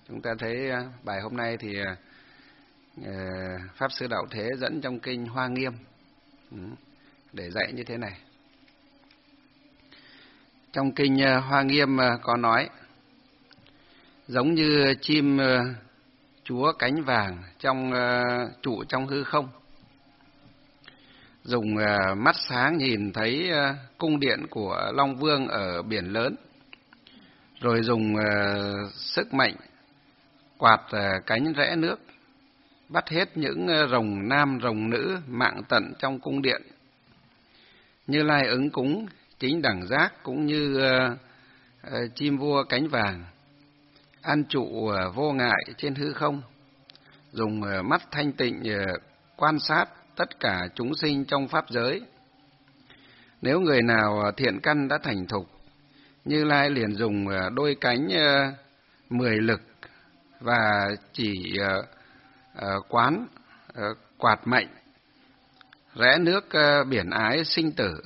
Chúng ta thấy bài hôm nay thì Pháp Sư Đạo Thế dẫn trong kinh Hoa Nghiêm để dạy như thế này. Trong kinh Hoa Nghiêm có nói, giống như chim chúa cánh vàng trụ trong hư không, dùng mắt sáng nhìn thấy cung điện của Long Vương ở biển lớn, rồi dùng sức mạnh quạt cánh rẽ nước, bắt hết những rồng nam rồng nữ mạng tận trong cung điện. Như Lai ứng cúng chính đẳng giác cũng như chim vua cánh vàng, an trụ vô ngại trên hư không, dùng mắt thanh tịnh quan sát tất cả chúng sinh trong pháp giới. Nếu người nào thiện căn đã thành thục, Như Lai liền dùng đôi cánh 10 lực và chỉ quạt mạnh rẽ nước biển ái sinh tử,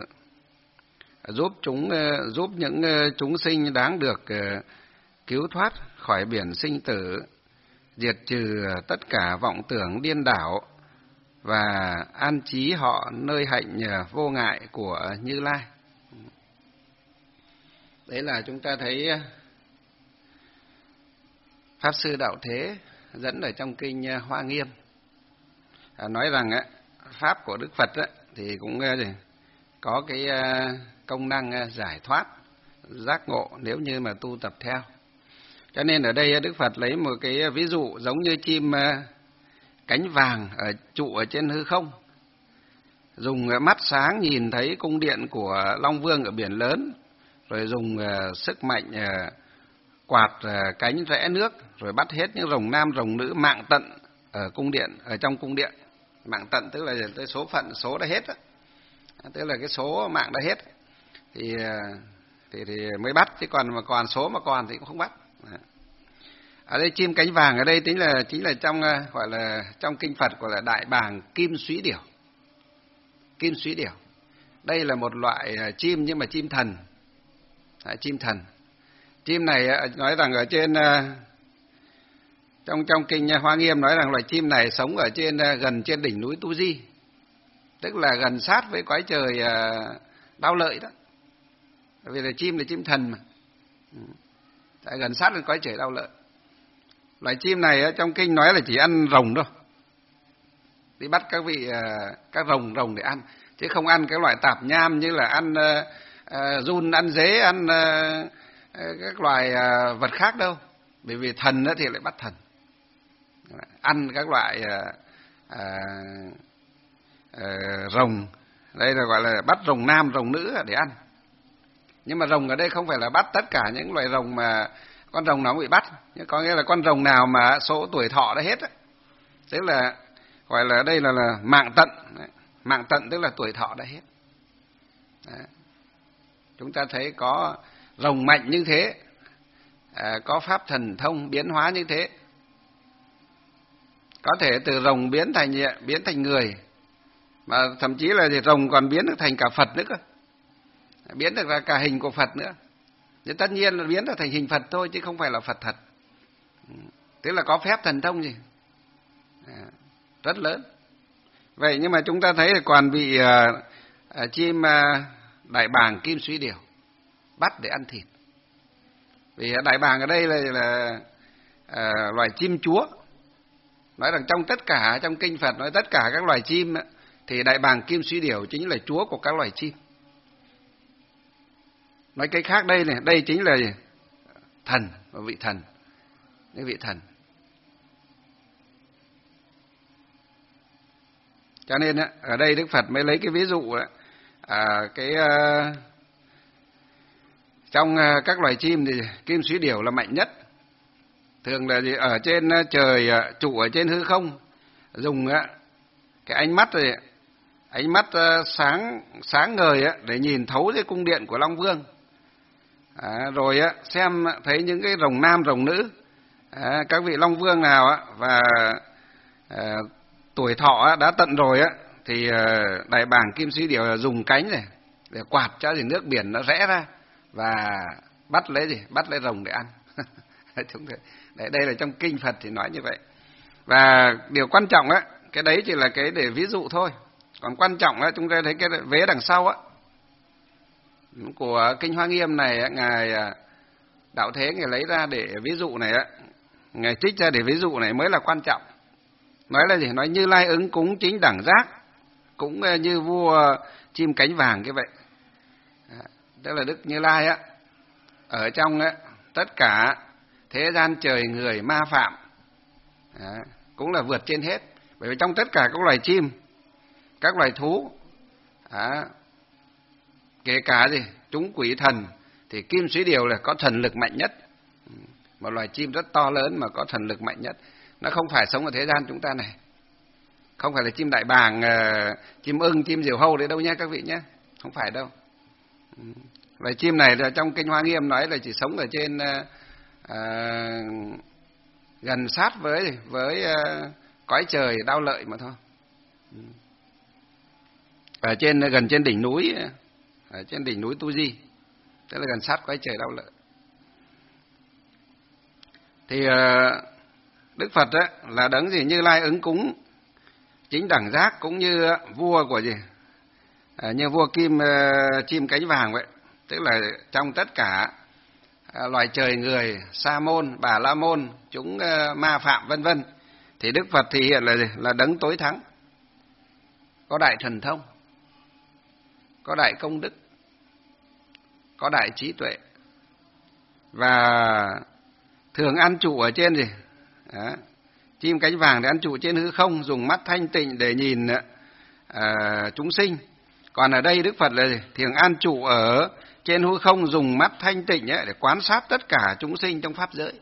giúp những chúng sinh đáng được cứu thoát khỏi biển sinh tử, diệt trừ tất cả vọng tưởng điên đảo và an trí họ nơi hạnh vô ngại của Như Lai. Đấy là chúng ta thấy Pháp Sư Đạo Thế dẫn ở trong kinh Hoa Nghiêm, nói rằng pháp của Đức Phật thì cũng có cái công năng giải thoát, giác ngộ nếu như mà tu tập theo. Cho nên ở đây Đức Phật lấy một cái ví dụ giống như chim cánh vàng trụ ở trên hư không, dùng mắt sáng nhìn thấy cung điện của Long Vương ở biển lớn, rồi dùng sức mạnh quạt cánh rẽ nước, rồi bắt hết những rồng nam rồng nữ mạng tận ở cung điện, ở trong cung điện. Mạng tận tức là tới số phận, số đã hết đó. Tức là cái số mạng đã hết thì mới bắt, chứ còn số mà còn thì cũng không bắt. Ở đây chim cánh vàng ở đây chính là trong gọi là trong kinh Phật gọi là đại bàng kim súy điểu. Kim súy điểu. Đây là một loại chim nhưng mà chim thần. Chim thần. Chim này nói rằng ở trên trong kinh Hoa Nghiêm nói rằng loài chim này sống ở gần trên đỉnh núi Tu Di, tức là gần sát với cõi trời Đao Lợi đó. Bởi vì là chim thần mà. Gần sát với cõi trời Đao Lợi. Loài chim này trong kinh nói là chỉ ăn rồng thôi. Đi bắt các rồng để ăn, chứ không ăn các loại tạp nham như là ăn giun, ăn dế, ăn các loài vật khác đâu. Bởi vì thần thì lại bắt thần. Ăn các loại rồng, đây là gọi là bắt rồng nam rồng nữ để ăn. Nhưng mà rồng ở đây không phải là bắt tất cả những loài rồng mà con rồng nào bị bắt, có nghĩa là con rồng nào mà số tuổi thọ đã hết, tức là gọi là đây là mạng tận. Mạng tận tức là tuổi thọ đã hết. Đấy. Chúng ta thấy có rồng mạnh như thế, có pháp thần thông biến hóa như thế, có thể từ rồng biến thành người, mà thậm chí là rồng còn biến được thành cả Phật nữa cơ, biến được ra cả hình của Phật nữa. Nhưng tất nhiên là biến được thành hình Phật thôi, chứ không phải là Phật thật. Tức là có phép thần thông gì rất lớn. Vậy nhưng mà chúng ta thấy là còn bị chim đại bàng kim súy điểu bắt để ăn thịt. Vì đại bàng ở đây là loài chim chúa. Nói rằng trong kinh Phật nói tất cả các loài chim thì đại bàng kim súy điểu chính là chúa của các loài chim. Nói cái khác đây chính là thần, vị thần, những vị thần. Cho nên ở đây Đức Phật mới lấy cái ví dụ trong các loài chim thì kim súy điểu là mạnh nhất. Thường là ở trên trời, trụ ở trên hư không, dùng cái ánh mắt sáng ngời để nhìn thấu cái cung điện của Long Vương. Rồi xem thấy những cái rồng nam rồng nữ, các vị Long Vương nào và tuổi thọ đã tận rồi thì đại bàng kim súy điểu dùng cánh này để quạt cho nước biển nó rẽ ra và bắt lấy rồng để ăn. Đây là trong kinh Phật thì nói như vậy. Và điều quan trọng á, cái đấy chỉ là cái để ví dụ thôi. Còn quan trọng á, chúng ta thấy cái vế đằng sau á của kinh Hoa Nghiêm này, ngài Đạo Thế ngài lấy ra để ví dụ này á, ngài trích ra để ví dụ này mới là quan trọng. Nói là gì? Nói Như Lai ứng cúng chính đẳng giác, cũng như vua chim cánh vàng cái vậy. Tức là Đức Như Lai á, ở trong á, tất cả thế gian trời người ma phạm cũng là vượt trên hết. Bởi vì trong tất cả các loài chim, các loài thú, kể cả gì chúng quỷ thần, thì Kim Sĩ Điều là có thần lực mạnh nhất, một loài chim rất to lớn mà có thần lực mạnh nhất. Nó không phải sống ở thế gian chúng ta này, không phải là chim đại bàng, chim ưng, chim diều hâu đấy đâu nhé các vị nhé, không phải đâu. Loài chim này là trong kinh Hoa Nghiêm nói là chỉ sống ở trên gần sát với cõi trời Đao Lợi mà thôi. Ở gần trên đỉnh núi, ở trên đỉnh núi Tu Di, tức là gần sát cõi trời Đao Lợi. Thì Đức Phật á, là đấng gì? Như Lai ứng cúng chính đẳng giác, cũng như vua của gì? Như vua chim cánh vàng vậy. Tức là trong tất cả loài trời người, Sa môn, Bà La môn, chúng ma phạm vân vân, thì Đức Phật thì hiện là gì? Là đấng tối thắng, có đại thần thông, có đại công đức, có đại trí tuệ, và thường an trụ ở trên gì? Chim cánh vàng thì an trụ trên hư không, dùng mắt thanh tịnh để nhìn chúng sinh. Còn ở đây Đức Phật là gì? Thường an trụ ở trên hư không, dùng mắt thanh tịnh ấy, để quan sát tất cả chúng sinh trong pháp giới.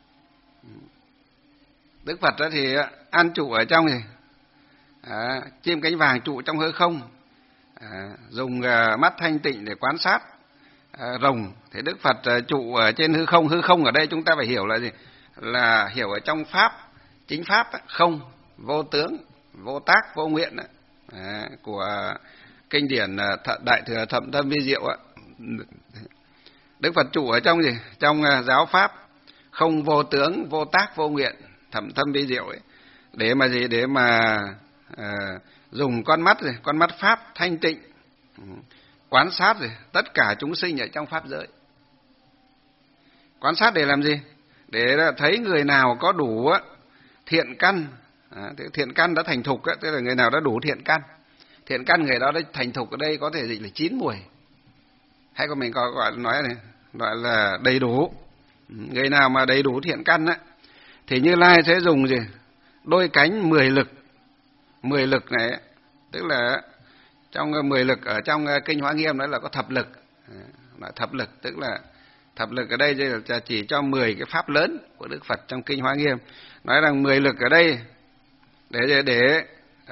Đức Phật đó thì an trụ ở trong gì? Chim cánh vàng trụ trong hư không, dùng mắt thanh tịnh để quan sát rồng. Thì Đức Phật trụ ở trên hư không. Hư không ở đây chúng ta phải hiểu là gì? Là hiểu ở trong pháp, chính pháp không, vô tướng, vô tác, vô nguyện của kinh điển Đại Thừa Thậm Thâm Vi Diệu. Đức Phật trụ ở trong gì? Trong giáo pháp không, vô tướng, vô tác, vô nguyện, Thậm Thâm Vi Diệu ấy, để mà gì? Để mà dùng con mắt pháp thanh tịnh quan sát tất cả chúng sinh ở trong pháp giới. Quan sát để làm gì? Để thấy người nào có đủ thiện căn. Thiện căn đã thành thục, tức là người nào đã đủ thiện căn. Thiện căn người đó đã thành thục ở đây có thể dịch là 9 mùi, hay còn mình gọi là đầy đủ. Người nào mà đầy đủ thiện căn thì Như Lai sẽ dùng gì? Đôi cánh 10 lực. 10 lực này tức là trong 10 lực ở trong kinh Hoa Nghiêm đó là có thập lực. Thập lực tức là thập lực ở đây là chỉ cho 10 cái pháp lớn của Đức Phật trong kinh Hoa Nghiêm. Nói rằng 10 lực ở đây để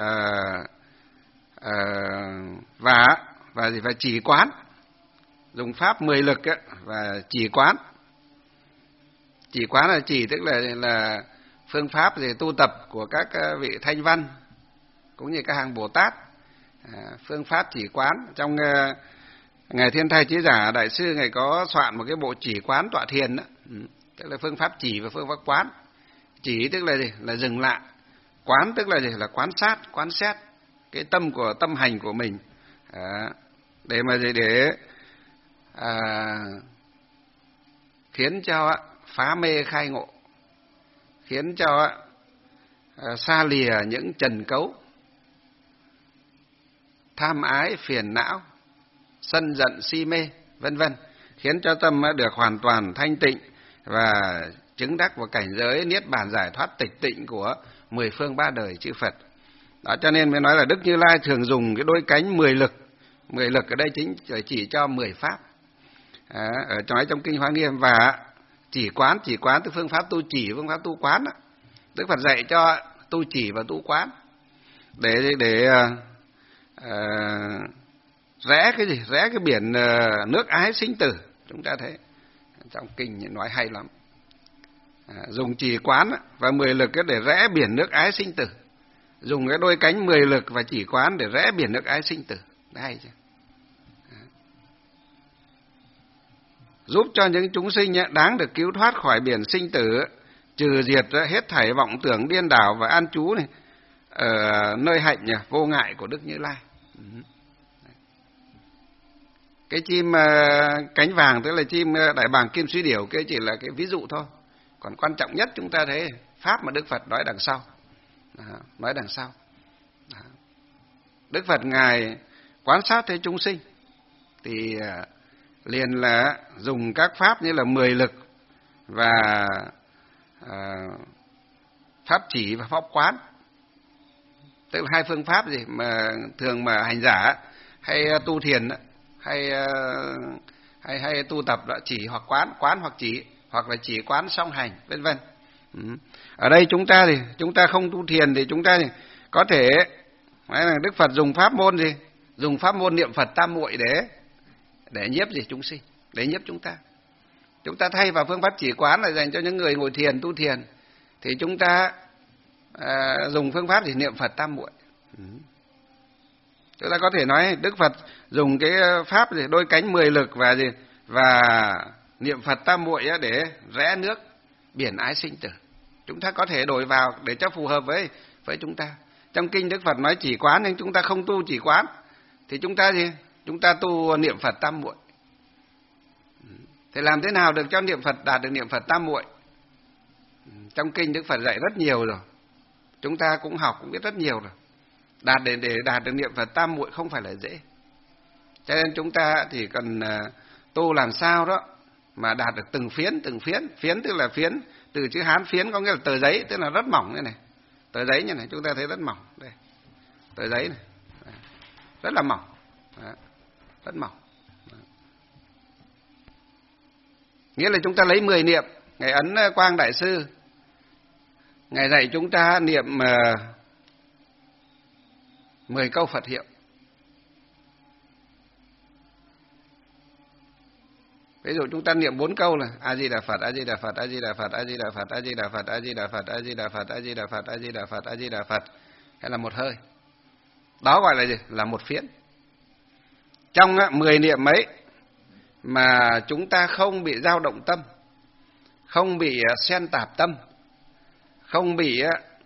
và chỉ quán, dùng pháp 10 lực và chỉ quán. Chỉ quán là chỉ tức là phương pháp tu tập của các vị thanh văn cũng như các hàng Bồ Tát. Phương pháp chỉ quán trong ngài Thiên Thai Chí Giả đại sư ngài có soạn một cái bộ chỉ quán tọa thiền đó. Tức là phương pháp chỉ và phương pháp quán. Chỉ tức là gì? Là dừng lại. Quán tức là gì? Là quan sát, quan xét cái tâm hành của mình, để mà gì? Để khiến cho phá mê khai ngộ, khiến cho xa lìa những trần cấu, tham ái phiền não, sân giận si mê vân vân, khiến cho tâm được hoàn toàn thanh tịnh và chứng đắc vào cảnh giới niết bàn giải thoát tịch tịnh của 10 phương 3 đời chư Phật. Đó, cho nên mới nói là Đức Như Lai thường dùng cái đôi cánh 10 lực. 10 lực ở đây chính là chỉ cho 10 pháp. Ở trong kinh Hoa Nghiêm. Và chỉ quán tức phương pháp tu chỉ, phương pháp tu quán. Đức Phật dạy cho tu chỉ và tu quán để rẽ cái gì? Rẽ cái biển nước ái sinh tử. Chúng ta thấy trong kinh nói hay lắm. Dùng chỉ quán và 10 lực để rẽ biển nước ái sinh tử. Dùng cái đôi cánh 10 lực và chỉ quán để rẽ biển nước ái sinh tử. Hay chưa? giúp cho những chúng sinh đáng được cứu thoát khỏi biển sinh tử, trừ diệt hết thảy vọng tưởng điên đảo và an trú này ở nơi hạnh vô ngại của Đức Như Lai. Cái chim cánh vàng tức là chim đại bàng kim suy điểu, cái chỉ là cái ví dụ thôi. Còn quan trọng nhất chúng ta thấy pháp mà Đức Phật nói đằng sau. Nói đằng sau. Đức Phật Ngài quan sát thấy chúng sinh thì liền là dùng các pháp như là 10 lực và pháp chỉ và pháp quán. Tức là hai phương pháp gì mà thường mà hành giả hay tu thiền hay tu tập là chỉ hoặc quán, quán hoặc chỉ, hoặc là chỉ quán song hành, vân vân. Ở đây chúng ta không tu thiền thì chúng ta thì có thể Đức Phật dùng pháp môn gì? Dùng pháp môn niệm Phật tam muội để nhiếp gì chúng sinh, để nhiếp chúng ta. Chúng ta thay vào phương pháp chỉ quán là dành cho những người ngồi thiền, tu thiền, thì chúng ta dùng phương pháp thì niệm Phật tam muội. Chúng ta có thể nói Đức Phật dùng cái pháp gì đôi cánh 10 lực và niệm Phật tam muội để rẽ nước biển ái sinh tử. Chúng ta có thể đổi vào để cho phù hợp với chúng ta. Trong kinh Đức Phật nói chỉ quán nhưng chúng ta không tu chỉ quán thì chúng ta gì? Chúng ta tu niệm Phật tam muội. Thì làm thế nào được cho niệm Phật đạt được niệm Phật tam muội? Trong kinh Đức Phật dạy rất nhiều rồi. Chúng ta cũng học cũng biết rất nhiều rồi. Để đạt được niệm Phật tam muội không phải là dễ. Cho nên chúng ta chỉ cần tu làm sao đó mà đạt được từng phiến, phiến tức là phiến từ chữ Hán phiến có nghĩa là tờ giấy, tức là rất mỏng như này. Tờ giấy như này chúng ta thấy rất mỏng đây. Tờ giấy này. Rất là mỏng. Rất mỏng. Nghĩa là chúng ta lấy 10 niệm. Ngài Ấn Quang Đại Sư Ngài dạy chúng ta niệm 10 câu Phật hiệu. Ví dụ chúng ta niệm 4 câu là A Di Đà Phật, A Di Đà Phật, A Di Đà Phật, A Di Đà Phật, A Di Đà Phật, A Di Đà Phật, A Di Đà Phật, A Di Đà Phật, A Di Đà Phật, A Di Đà Phật, hay là một hơi. Đó gọi là gì? Là một phiến. Trong 10 niệm ấy mà chúng ta không bị dao động tâm, không bị xen tạp tâm, không bị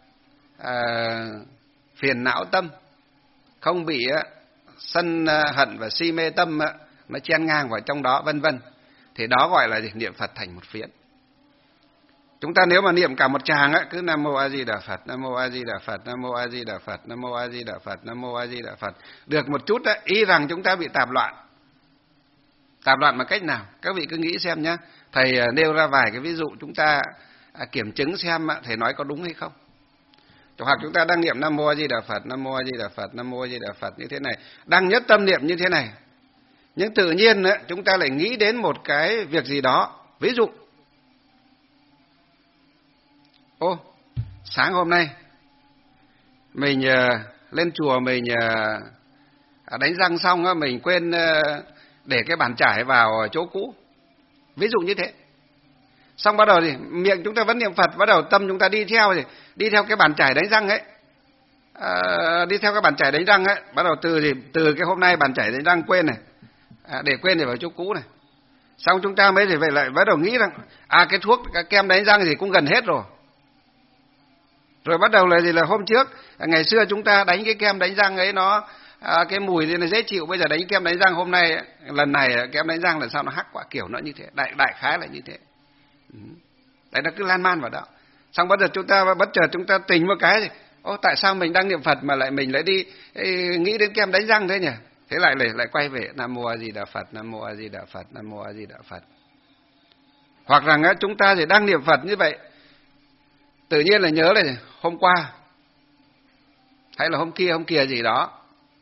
phiền não tâm, không bị sân hận và si mê tâm nó chen ngang vào trong đó, vân vân, thì đó gọi là gì? Niệm Phật thành một phiến. Chúng ta nếu mà niệm cả một tràng cứ Nam Mô A Di Đà Phật, Nam Mô A Di Đà Phật, Nam Mô A Di Đà Phật, Nam Mô A Di Đà Phật, Nam Mô A Di Đà Phật, được một chút ý rằng chúng ta bị tạp loạn. Tạp loạn bằng cách nào? Các vị cứ nghĩ xem nhé. Thầy nêu ra vài cái ví dụ chúng ta kiểm chứng xem thầy nói có đúng hay không. Hoặc chúng ta đang niệm Nam Mô A Di Đà Phật, Nam Mô A Di Đà Phật, Nam Mô A Di Đà Phật như thế này, đang nhất tâm niệm như thế này. Nhưng tự nhiên chúng ta lại nghĩ đến một cái việc gì đó. Ví dụ, sáng hôm nay mình lên chùa mình đánh răng xong mình quên để cái bàn chải vào chỗ cũ. Ví dụ như thế. Xong bắt đầu thì miệng chúng ta vẫn niệm Phật, bắt đầu tâm chúng ta đi theo cái bàn chải đánh răng ấy. Đi theo cái bàn chải đánh răng ấy, bắt đầu từ cái hôm nay bàn chải đánh răng quên này. Để quên để vào chỗ cũ này. Xong chúng ta mới thì vậy lại bắt đầu nghĩ rằng cái thuốc, cái kem đánh răng thì cũng gần hết rồi. Rồi bắt đầu là gì, là hôm trước ngày xưa chúng ta đánh cái kem đánh răng ấy nó cái mùi thì nó dễ chịu, bây giờ đánh kem đánh răng hôm nay lần này kem đánh răng là sao nó hắc quá, kiểu nó như thế, đại khái là như thế. Đấy, nó cứ lan man vào đó. Xong bắt giờ bất chợt chúng ta tỉnh một cái thì tại sao mình đang niệm Phật mà mình lại đi nghĩ đến kem đánh răng thế nhỉ? Thế lại quay về Nam Mô A Di Đà Phật, Nam Mô A Di Đà Phật, Nam Mô A Di Đà Phật. Hoặc rằng chúng ta thì đang niệm Phật như vậy, tự nhiên là nhớ là hôm qua hay là hôm kia gì đó,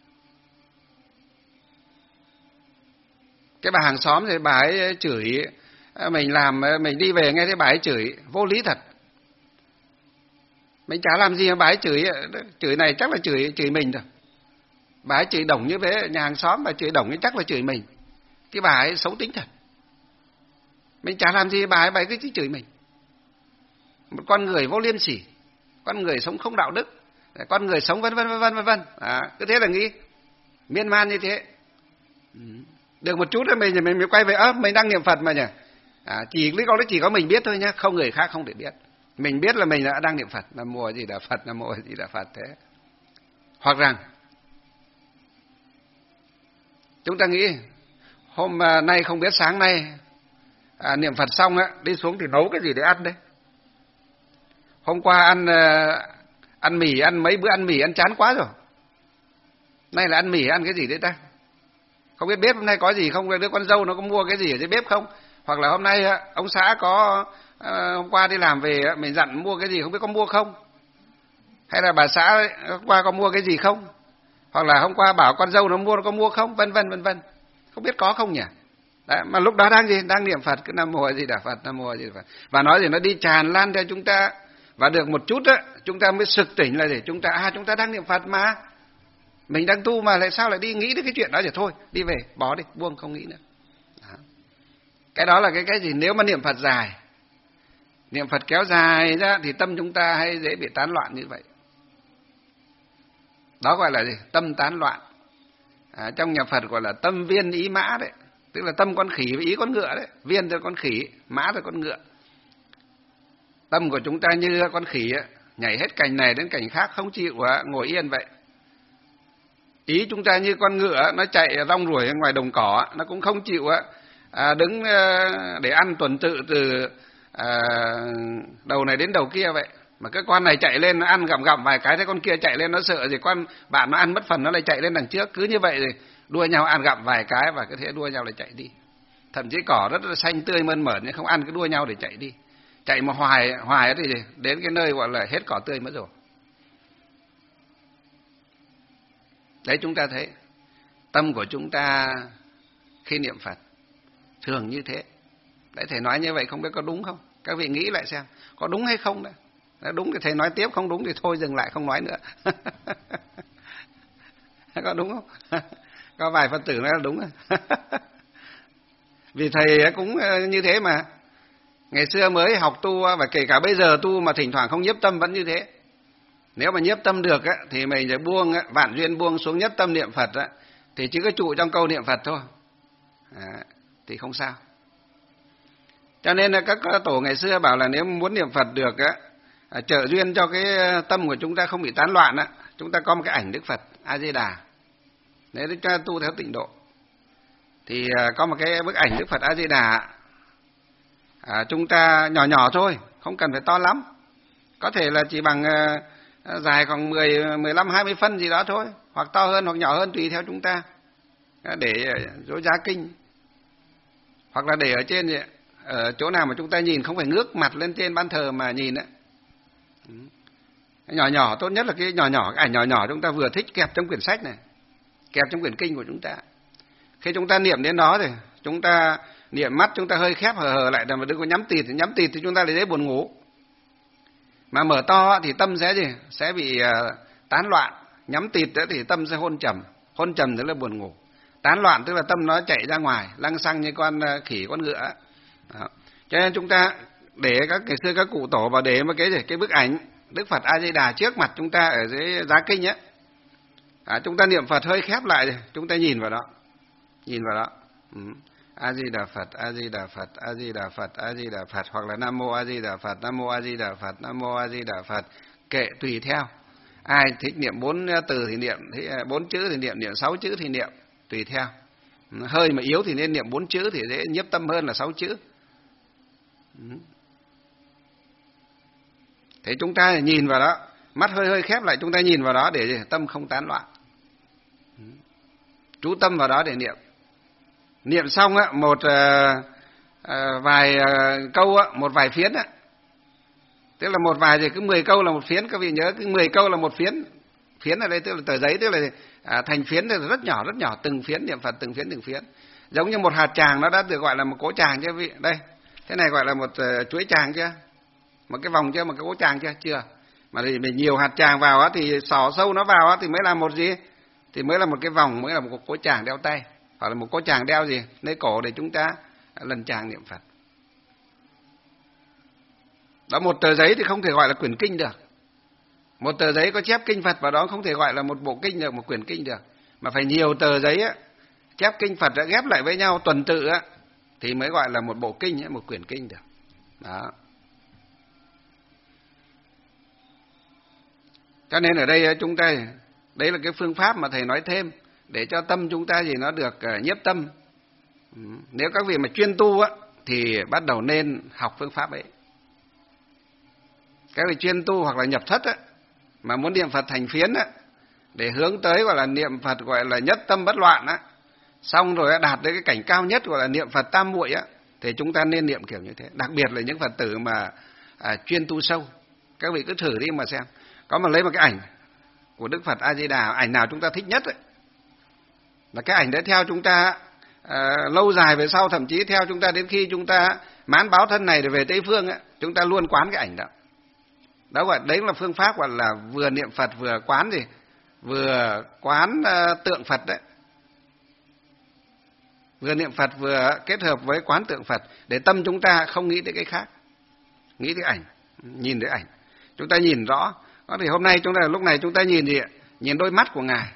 cái bà hàng xóm thì bà ấy chửi mình đi về nghe thấy bà ấy chửi vô lý thật. Mình chả làm gì mà bà ấy chửi này chắc là chửi mình rồi. Bà ấy chửi đồng như thế, nhà hàng xóm bà chửi đồng chắc là chửi mình. Cái bà ấy xấu tính thật. Mình chả làm gì bà ấy cứ chửi mình. Một con người vô liêm sỉ, con người sống không đạo đức, con người sống vân vân. Cứ thế là nghĩ miên man như thế. Được một chút rồi mình mới quay về, mình đang niệm Phật mà nhỉ. Chỉ có mình biết thôi nhá, không người khác không thể biết. Mình biết là mình đã đang niệm Phật, Nam Mô A Di Đà Phật, Nam Mô A Di Đà Phật thế. Hoặc rằng chúng ta nghĩ hôm nay không biết sáng nay niệm Phật xong đi xuống thì nấu cái gì để ăn đấy. Hôm qua ăn mì, ăn mấy bữa ăn mì ăn chán quá rồi. Nay là ăn mì ăn cái gì đấy ta? Không biết bếp hôm nay có gì không, đứa con dâu nó có mua cái gì ở dưới bếp không? Hoặc là hôm nay ông xã có hôm qua đi làm về mình dặn mua cái gì không biết có mua không? Hay là bà xã hôm qua có mua cái gì không? Hoặc là hôm qua bảo con dâu nó có mua không? Vân vân. Không biết có không nhỉ? Đấy, mà lúc đó đang niệm Phật, cứ Nam Mô A Di Đà Phật, Nam Mô A Di Đà Phật. Và nói gì nó đi tràn lan theo chúng ta, và được một chút chúng ta mới sực tỉnh là để chúng ta đang niệm Phật mà. Mình đang tu mà lại sao lại đi nghĩ đến cái chuyện đó, thì thôi, đi về, bỏ đi, buông không nghĩ nữa. Đó. Cái đó là cái gì? Nếu mà niệm Phật dài, niệm Phật kéo dài ra thì tâm chúng ta hay dễ bị tán loạn như vậy. Đó gọi là gì? Tâm tán loạn. Trong nhà Phật gọi là tâm viên ý mã đấy. Tức là tâm con khỉ với ý con ngựa đấy. Viên là con khỉ, mã là con ngựa. Tâm của chúng ta như con khỉ nhảy hết cành này đến cành khác, không chịu ngồi yên vậy. Ý chúng ta như con ngựa, nó chạy rong ruổi ở ngoài đồng cỏ, nó cũng không chịu đứng để ăn tuần tự từ đầu này đến đầu kia vậy. Mà cái con này chạy lên nó ăn gặm vài cái, thế con kia chạy lên nó sợ gì con bạn nó ăn mất phần nó lại chạy lên đằng trước, cứ như vậy rồi đua nhau ăn gặm vài cái và cái thế đua nhau lại chạy đi. Thậm chí cỏ rất là xanh tươi mơn mởn nhưng không ăn, cứ đua nhau để chạy đi. Chạy mà hoài thì đến cái nơi gọi là hết cỏ tươi mất rồi. Đấy, chúng ta thấy tâm của chúng ta khi niệm Phật thường như thế. Đấy, thầy nói như vậy không biết có đúng không? Các vị nghĩ lại xem có đúng hay không đấy. Nếu đúng thì thầy nói tiếp, không đúng thì thôi dừng lại không nói nữa. Có đúng không? Có vài Phật tử nói là đúng. Vì thầy cũng như thế mà. Ngày xưa mới học tu và kể cả bây giờ tu mà thỉnh thoảng không nhiếp tâm vẫn như thế. Nếu mà nhiếp tâm được thì mình sẽ buông vạn duyên buông xuống nhất tâm niệm Phật thì chỉ có trụ trong câu niệm Phật thôi. Thì không sao. Cho nên là các tổ ngày xưa bảo là nếu muốn niệm Phật được trợ duyên cho cái tâm của chúng ta không bị tán loạn chúng ta có một cái ảnh Đức Phật A Di Đà. Nếu chúng ta tu theo tịnh độ thì có một cái bức ảnh Đức Phật A Di Đà, chúng ta nhỏ nhỏ thôi, không cần phải to lắm, có thể là chỉ bằng dài khoảng 15 20 phân gì đó thôi, hoặc to hơn hoặc nhỏ hơn tùy theo chúng ta, để dối giá kinh, hoặc là để ở trên ở chỗ nào mà chúng ta nhìn không phải ngước mặt lên trên ban thờ mà nhìn nhỏ nhỏ, tốt nhất là cái nhỏ cái ảnh nhỏ chúng ta vừa thích kẹp trong quyển sách này, kẹp trong quyển kinh của chúng ta. Khi chúng ta niệm đến đó thì chúng ta niệm mắt chúng ta hơi khép hờ lại, mà đừng có nhắm tịt thì chúng ta lại dễ buồn ngủ. Mà mở to thì tâm sẽ bị tán loạn, nhắm tịt thì tâm sẽ hôn trầm tức là buồn ngủ, tán loạn tức là tâm nó chạy ra ngoài lăng xăng như con khỉ con ngựa. Đó. Cho nên chúng ta để ngày xưa các cụ tổ vào để một cái bức ảnh Đức Phật A Di Đà trước mặt chúng ta ở dưới giá kinh chúng ta niệm Phật hơi khép lại, chúng ta nhìn vào đó. A Di Đà Phật, A Di Đà Phật, A Di Đà Phật, A Di Đà Phật, hoặc là Nam Mô A Di Đà Phật, Nam Mô A Di Đà Phật, Nam Mô A Di Đà Phật, kệ tùy theo. Ai thích niệm 4 từ thì niệm, 4 chữ thì niệm 6 chữ thì niệm, tùy theo. Hơi mà yếu thì nên niệm 4 chữ thì dễ nhiếp tâm hơn là 6 chữ. Thế chúng ta nhìn vào đó, mắt hơi khép lại, chúng ta nhìn vào đó để tâm không tán loạn. Chú tâm vào đó để niệm. Niệm xong một vài câu, một vài phiến tức là một vài thì cứ 10 câu là một phiến, các vị nhớ cứ 10 câu là một phiến. Phiến ở đây tức là tờ giấy, tức là thành phiến rất nhỏ, từng phiến niệm Phật từng phiến. Giống như một hạt tràng nó đã được gọi là một cỗ tràng chưa vị? Đây, thế này gọi là một chuỗi tràng chưa? Một cái vòng chưa, một cái cỗ tràng chưa? Chưa. Mà thì mình nhiều hạt tràng vào thì xỏ sâu nó vào thì mới là một gì? Thì mới là một cái vòng, mới là một cỗ tràng đeo tay, hoặc là một cỗ tràng đeo gì nơi cổ để chúng ta lần tràng niệm Phật. Đó, một tờ giấy thì không thể gọi là quyển kinh được. Một tờ giấy có chép kinh Phật vào đó không thể gọi là một bộ kinh được, một quyển kinh được, mà phải nhiều tờ giấy chép kinh Phật đã ghép lại với nhau tuần tự á, thì mới gọi là một bộ kinh, một quyển kinh được. Đó. Cho nên ở đây chúng ta, đấy là cái phương pháp mà thầy nói thêm để cho tâm chúng ta gì nó được nhiếp tâm. Nếu các vị mà chuyên tu á thì bắt đầu nên học phương pháp ấy. Các vị chuyên tu hoặc là nhập thất á, mà muốn niệm Phật thành phiến á, để hướng tới gọi là niệm Phật gọi là nhất tâm bất loạn á, xong rồi đạt đến cái cảnh cao nhất gọi là niệm Phật tam muội á, thì chúng ta nên niệm kiểu như thế. Đặc biệt là những Phật tử mà chuyên tu sâu. Các vị cứ thử đi mà xem. Có mà lấy một cái ảnh của Đức Phật A Di Đà, ảnh nào chúng ta thích nhất ấy, là cái ảnh đấy theo chúng ta lâu dài về sau, thậm chí theo chúng ta đến khi chúng ta mãn báo thân này để về Tây Phương ấy, chúng ta luôn quán cái ảnh đó. Đó gọi đấy là phương pháp gọi là vừa niệm Phật vừa quán gì, vừa quán tượng Phật đấy, vừa niệm Phật vừa kết hợp với quán tượng Phật, để tâm chúng ta không nghĩ tới cái khác, nghĩ tới ảnh, nhìn tới ảnh, chúng ta nhìn rõ. Đó thì hôm nay chúng ta lúc này chúng ta nhìn gì ạ? Nhìn đôi mắt của ngài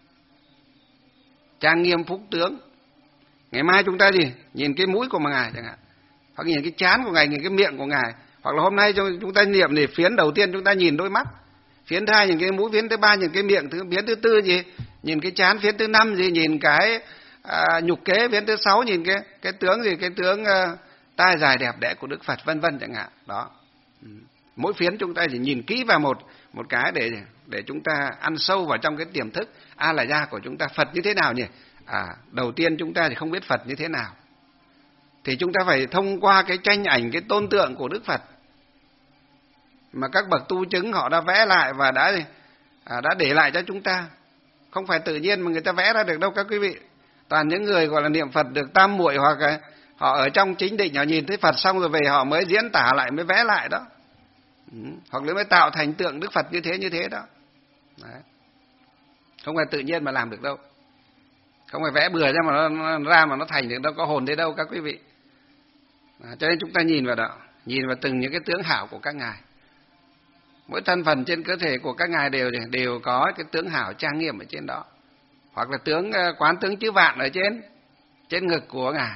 trang nghiêm phúc tướng. Ngày mai chúng ta gì? Nhìn cái mũi của ngài chẳng hạn, hoặc nhìn cái trán của ngài, nhìn cái miệng của ngài. Hoặc là hôm nay chúng ta niệm thì phiến đầu tiên chúng ta nhìn đôi mắt, phiến thứ hai nhìn cái mũi, phiến thứ ba nhìn cái miệng, phiến thứ tư gì? Nhìn cái trán, phiến thứ năm gì? Nhìn cái nhục kế, phiến thứ sáu nhìn cái tướng gì? Cái tướng tai dài đẹp đẽ của Đức Phật, vân vân chẳng hạn. Đó. Mỗi phiến chúng ta chỉ nhìn kỹ vào một cái để chúng ta ăn sâu vào trong cái tiềm thức A La Gia của chúng ta. Phật như thế nào nhỉ? Đầu tiên chúng ta thì không biết Phật như thế nào, thì chúng ta phải thông qua cái tranh ảnh, cái tôn tượng của Đức Phật mà các bậc tu chứng họ đã vẽ lại và đã để lại cho chúng ta. Không phải tự nhiên mà người ta vẽ ra được đâu các quý vị. Toàn những người gọi là niệm Phật được tam muội, hoặc họ ở trong chính định, họ nhìn thấy Phật xong rồi về họ mới diễn tả lại, mới vẽ lại đó. Hoặc là mới tạo thành tượng Đức Phật như thế đó. Đấy. Không phải tự nhiên mà làm được đâu. Không phải vẽ bừa ra mà nó thành được đâu, có hồn thế đâu các quý vị. Cho nên chúng ta nhìn vào đó, nhìn vào từng những cái tướng hảo của các ngài. Mỗi thân phần trên cơ thể của các ngài đều có cái tướng hảo trang nghiêm ở trên đó. Hoặc là quán tướng chữ vạn ở trên ngực của ngài.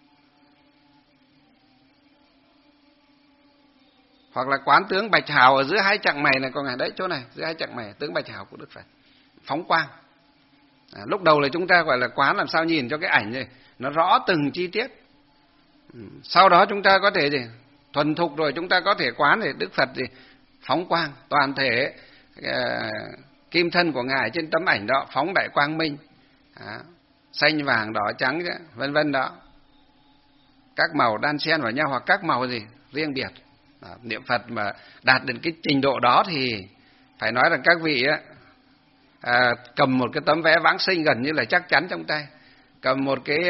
Hoặc là quán tướng bạch hào ở giữa hai chặng mày này của ngài đấy, chỗ này, giữa hai chặng mày, tướng bạch hào của Đức Phật. Phóng quang. Lúc đầu là chúng ta gọi là quán làm sao nhìn cho cái ảnh này nó rõ từng chi tiết. Sau đó chúng ta có thể thuần thục rồi chúng ta có thể quán để Đức Phật phóng quang, toàn thể kim thân của ngài trên tấm ảnh đó phóng đại quang minh, xanh vàng đỏ trắng vân vân đó, các màu đan xen vào nhau hoặc các màu riêng biệt. Niệm Phật mà đạt đến cái trình độ đó thì phải nói rằng các vị cầm một cái tấm vẽ vãng sinh gần như là chắc chắn trong tay, cầm một cái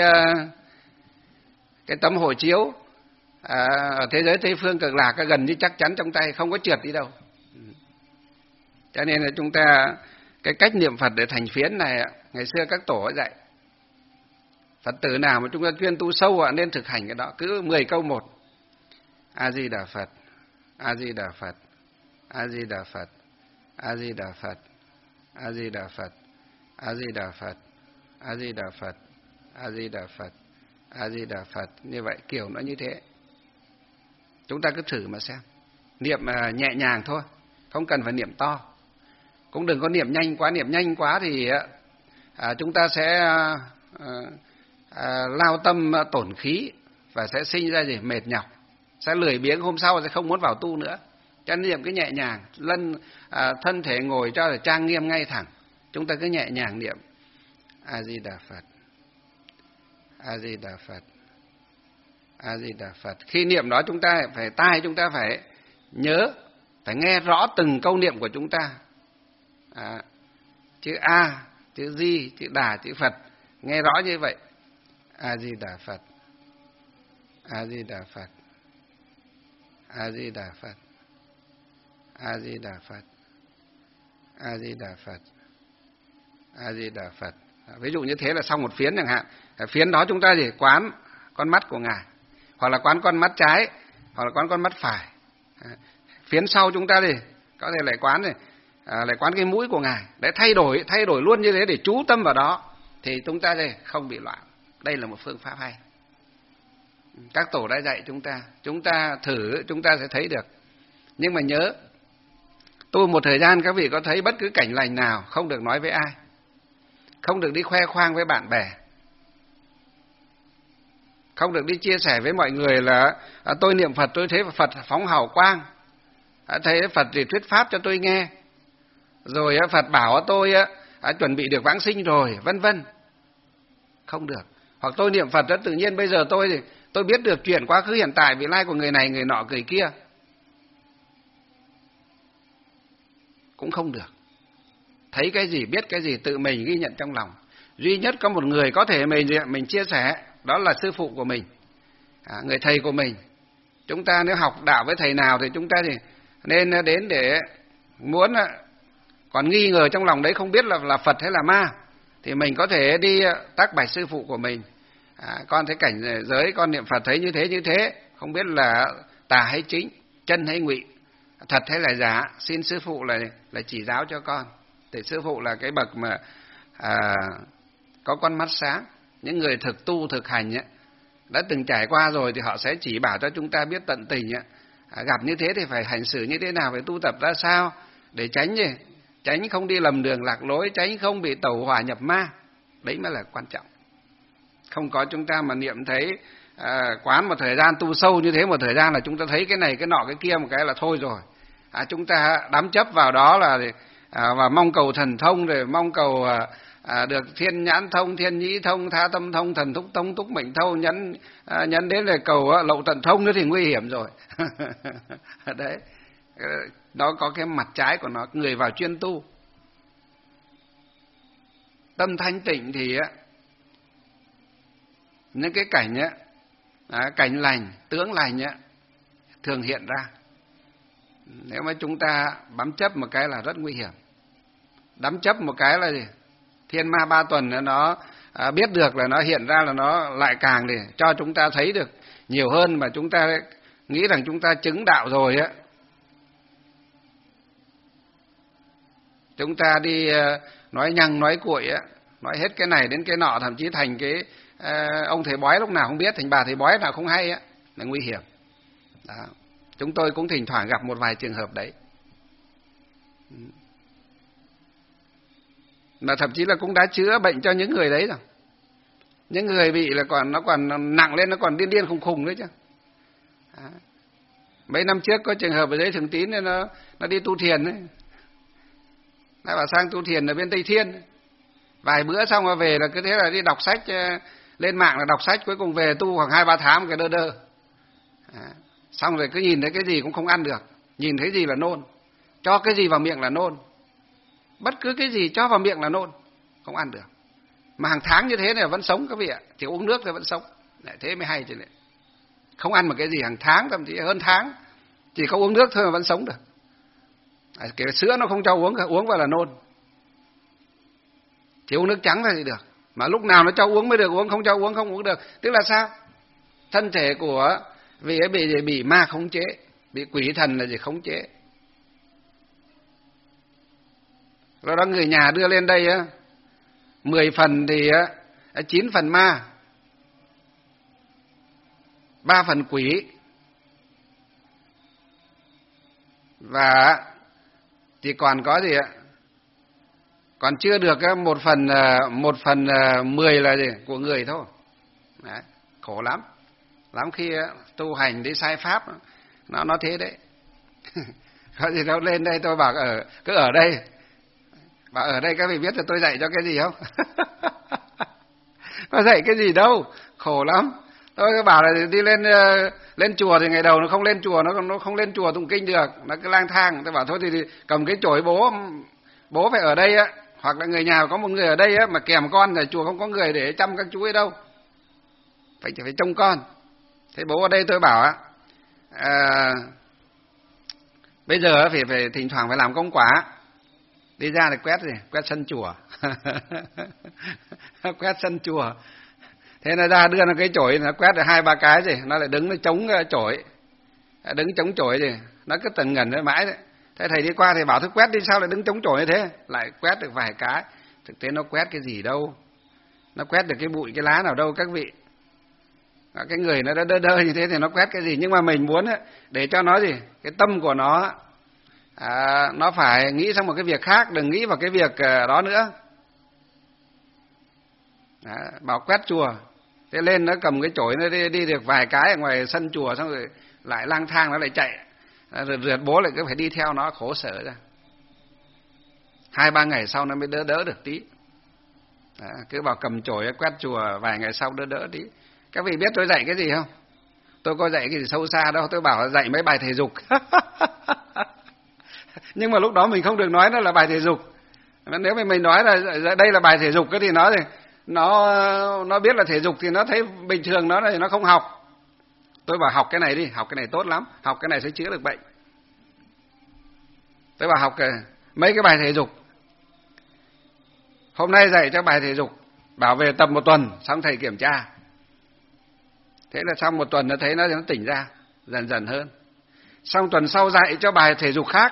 tấm hộ chiếu ở thế giới Tây Phương Cực Lạc gần như chắc chắn trong tay, không có trượt đi đâu. Cho nên là chúng ta cái cách niệm Phật để thành phiến này, ngày xưa các tổ dạy Phật tử nào mà chúng ta chuyên tu sâu nên thực hành cái đó, cứ 10 câu một. A Di Đà Phật, A Di Đà Phật, A Di Đà Phật, A Di Đà Phật, A Di Đà Phật, A Di Đà Phật, A Di Đà Phật, A Di Đà Phật, A Di Đà Phật. Như vậy kiểu nó như thế. Chúng ta cứ thử mà xem. Niệm nhẹ nhàng thôi, không cần phải niệm to. Cũng đừng có niệm nhanh quá thì chúng ta sẽ lao tâm tổn khí và sẽ sinh ra mệt nhọc, sẽ lười biếng, hôm sau sẽ không muốn vào tu nữa. Cho nên niệm cứ nhẹ nhàng, thân thể ngồi cho là trang nghiêm ngay thẳng. Chúng ta cứ nhẹ nhàng niệm A Di Đà Phật, A Di Đà Phật, A Di Đà Phật. Khi niệm đó tai chúng ta phải nhớ, phải nghe rõ từng câu niệm của chúng ta. Chữ A, chữ Di, chữ Đà, chữ Phật, nghe rõ như vậy. A Di Đà Phật, A Di Đà Phật, A Di Đà Phật, A Di Đà Phật, A Di Đà Phật, A Di Đà Phật. Ví dụ như thế là xong một phiến chẳng hạn. Phiến đó chúng ta quán con mắt của ngài, hoặc là quán con mắt trái, hoặc là quán con mắt phải. Phiến sau chúng ta có thể lại quán cái mũi của ngài, để thay đổi luôn như thế để chú tâm vào đó. thì chúng ta đây không bị loạn. Đây là một phương pháp hay. Các tổ đã dạy chúng ta thử chúng ta sẽ thấy được. Nhưng mà nhớ, tu một thời gian các vị có thấy bất cứ cảnh lành nào không được nói với ai, không được đi khoe khoang với bạn bè, không được đi chia sẻ với mọi người là tôi niệm Phật tôi thấy Phật phóng hào quang, thấy Phật thì thuyết pháp cho tôi nghe, rồi Phật bảo tôi chuẩn bị được vãng sinh rồi, vân vân. Không được. Hoặc tôi niệm Phật rất tự nhiên bây giờ tôi biết được chuyện quá khứ hiện tại vị lai của người này người nọ người kia. Cũng không được. Thấy cái gì biết cái gì tự mình ghi nhận trong lòng. Duy nhất có một người có thể mình chia sẻ, đó là sư phụ của mình, người thầy của mình. Chúng ta nếu học đạo với thầy nào thì chúng ta thì nên đến để muốn còn nghi ngờ trong lòng đấy không biết là Phật hay là ma, thì mình có thể đi tác bạch sư phụ của mình. Con thấy cảnh giới, con niệm Phật thấy như thế, không biết là tà hay chính, chân hay ngụy, thật hay là giả, xin sư phụ là chỉ giáo cho con. Thì sư phụ là cái bậc mà có con mắt sáng. Những người thực tu thực hành đã từng trải qua rồi thì họ sẽ chỉ bảo cho chúng ta biết tận tình. Gặp như thế thì phải hành xử như thế nào, phải tu tập ra sao để tránh không đi lầm đường lạc lối, tránh không bị tẩu hỏa nhập ma. Đấy mới là quan trọng. Không có chúng ta mà niệm thấy quán một thời gian, tu sâu như thế một thời gian là chúng ta thấy cái này cái nọ cái kia một cái là thôi rồi. Chúng ta đắm chấp vào đó là và mong cầu thần thông, rồi mong cầu được thiên nhãn thông, thiên nhĩ thông, tha tâm thông, thần thúc thông, túc mệnh thông, nhấn đến là cầu lậu tận thông nữa thì nguy hiểm rồi. Đấy, nó có cái mặt trái của nó. Người vào chuyên tu, tâm thanh tịnh thì những cái cảnh cảnh lành, tướng lành thường hiện ra. Nếu mà chúng ta bám chấp một cái là rất nguy hiểm. Đắm chấp một cái là gì? Thiên ma ba tuần nó biết được là nó hiện ra là nó lại càng để cho chúng ta thấy được nhiều hơn, mà chúng ta nghĩ rằng chúng ta chứng đạo rồi chúng ta đi nói nhăng nói cuội nói hết cái này đến cái nọ, thậm chí thành cái ông thầy bói lúc nào không biết, thành bà thầy bói nào không hay là nguy hiểm. Đó. Chúng tôi cũng thỉnh thoảng gặp một vài trường hợp đấy. Mà thậm chí là cũng đã chữa bệnh cho những người đấy rồi. Những người bị là nó còn nặng lên, nó còn điên khùng khùng nữa chứ. Mấy năm trước có trường hợp ở đấy Thường Tín nó đi tu thiền ấy. Nó bảo sang tu thiền ở bên Tây Thiên. Vài bữa xong rồi về là cứ thế là đi đọc sách, lên mạng là đọc sách, cuối cùng về tu khoảng 2-3 tháng cái đơ. Xong rồi cứ nhìn thấy cái gì cũng không ăn được, nhìn thấy gì là nôn, cho cái gì vào miệng là nôn, bất cứ cái gì cho vào miệng là nôn, không ăn được. Mà hàng tháng như thế này vẫn sống các vị ạ, chỉ uống nước thôi vẫn sống. Thế mới hay chứ này. Không ăn một cái gì hàng tháng, thậm chí hơn tháng, chỉ có uống nước thôi mà vẫn sống được. Cái sữa nó không cho uống vào là nôn, chỉ uống nước trắng thôi thì được. Mà lúc nào nó cho uống mới được uống, không cho uống không uống được. Tức là sao? Thân thể của vì ấy bị ma khống chế, bị quỷ thần là gì khống chế. Rồi đó người nhà đưa lên đây 10 phần thì 9 phần ma, 3 phần quỷ, và chỉ còn có gì còn chưa được 1 phần 10 là gì của người thôi. Đấy, khổ lắm. Lắm khi tu hành đi sai pháp nó thế đấy. Có gì đâu, lên đây tôi bảo cứ ở đây. Bảo ở đây các vị biết là tôi dạy cho cái gì không? Có dạy cái gì đâu, khổ lắm. Tôi cứ bảo là đi lên chùa thì ngày đầu nó không lên chùa, nó không lên chùa tụng kinh được, nó cứ lang thang. Tôi bảo thôi thì cầm cái chổi bố phải ở đây hoặc là người nhà có một người ở đây mà kèm con, rồi chùa không có người để chăm các chú ấy đâu, phải trông con. Thế bố ở đây tôi bảo bây giờ phải thỉnh thoảng phải làm công quả, đi ra thì quét sân chùa. Quét sân chùa. Thế nó ra đưa nó cái chổi, nó quét được 2-3 cái gì, nó lại đứng nó chống chổi, đứng chống chổi gì, nó cứ tần ngần đấy mãi đấy. Thế thầy đi qua thì bảo thôi quét đi, sao lại đứng chống chổi như thế, lại quét được vài cái. Thực tế nó quét cái gì đâu, Nó quét được cái bụi cái lá nào đâu các vị. Cái người nó đơ đơ như thế thì nó quét cái gì. Nhưng mà mình muốn ấy, để cho nó gì, cái tâm của nó phải nghĩ sang một cái việc khác, đừng nghĩ vào cái việc đó nữa. Bảo quét chùa, thế lên nó cầm cái chổi nó đi được vài cái ở ngoài sân chùa, xong rồi lại lang thang, nó lại chạy, rượt bố lại cứ phải đi theo nó, khổ sở ra. 2-3 ngày sau nó mới đỡ được tí. Cứ bảo cầm chổi quét chùa, vài ngày sau đỡ tí. Các vị biết tôi dạy cái gì không? Tôi có dạy cái gì sâu xa đâu, tôi bảo là dạy mấy bài thể dục. Nhưng mà lúc đó mình không được nói nó là bài thể dục. Nếu mà mình nói là đây là bài thể dục thì nó biết là thể dục thì nó thấy bình thường, nó không học. Tôi bảo học cái này đi, học cái này tốt lắm, học cái này sẽ chữa được bệnh. Tôi bảo học mấy cái bài thể dục. Hôm nay dạy cho bài thể dục, bảo về tập 1 tuần, xong thầy kiểm tra. Thế là xong 1 tuần nó thấy nó tỉnh ra, dần dần hơn. Xong tuần sau dạy cho bài thể dục khác.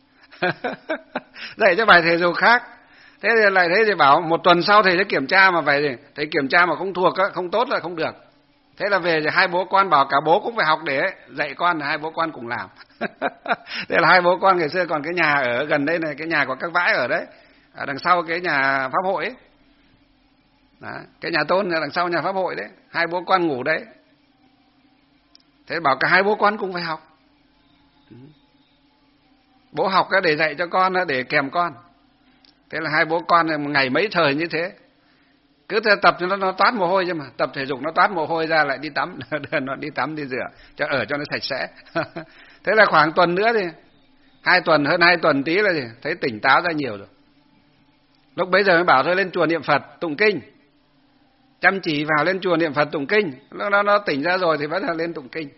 Dạy cho bài thể dục khác. Thế thì lại thế thì bảo 1 tuần sau thầy sẽ kiểm tra, mà phải thầy kiểm tra mà không thuộc, không tốt là không được. Thế là về thì 2 bố con bảo cả bố cũng phải học để dạy con, 2 bố con cùng làm. Thế là 2 bố con ngày xưa còn cái nhà ở gần đây này, cái nhà có các vãi ở đấy, ở đằng sau cái nhà pháp hội ấy. Đó, cái nhà tôn ở đằng sau nhà pháp hội đấy, 2 bố con ngủ đấy. Thế bảo cả 2 bố con cũng phải học. Bố học để dạy cho con, để kèm con. Thế là 2 bố con một ngày mấy thời như thế. Cứ tập cho nó toát mồ hôi chứ mà. Tập thể dục nó toát mồ hôi ra lại đi tắm. Nó đi tắm đi rửa cho nó sạch sẽ. Thế là khoảng tuần nữa thì 2 tuần, hơn 2 tuần tí là thấy tỉnh táo ra nhiều rồi. Lúc bấy giờ mới bảo thôi lên chùa niệm Phật tụng kinh. Chăm chỉ vào lên chùa niệm Phật tụng kinh. Nó tỉnh ra rồi thì bắt đầu lên tụng kinh.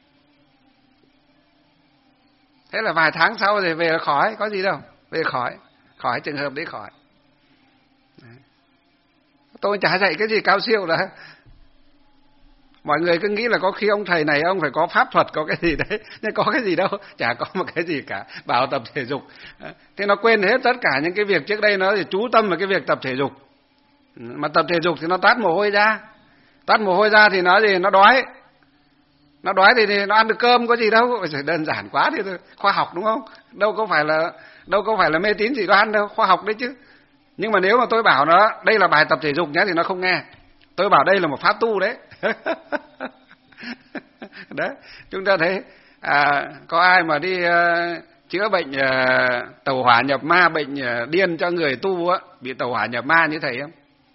Thế là vài tháng sau thì về khỏi, có gì đâu. Về khỏi trường hợp đấy khỏi. Đấy. Tôi chả dạy cái gì cao siêu là mọi người cứ nghĩ là có khi ông thầy này ông phải có pháp thuật, có cái gì đấy. Nhưng có cái gì đâu, chả có một cái gì cả. Bảo tập thể dục. Thế nó quên hết tất cả những cái việc trước đây, nó thì chú tâm vào cái việc tập thể dục. Mà tập thể dục thì nó toát mồ hôi ra. Toát mồ hôi ra thì nó gì, nó đói. Nó đói thì nó ăn được cơm, có gì đâu. Đơn giản quá thì thôi. Khoa học đúng không? Đâu có phải là mê tín dị đoan đâu, khoa học đấy chứ. Nhưng mà nếu mà tôi bảo nó đây là bài tập thể dục nhé thì nó không nghe. Tôi bảo đây là một pháp tu đấy. Đấy, chúng ta thấy có ai mà đi chữa bệnh tẩu hỏa nhập ma, bệnh điên cho người tu á, bị tẩu hỏa nhập ma như thầy không?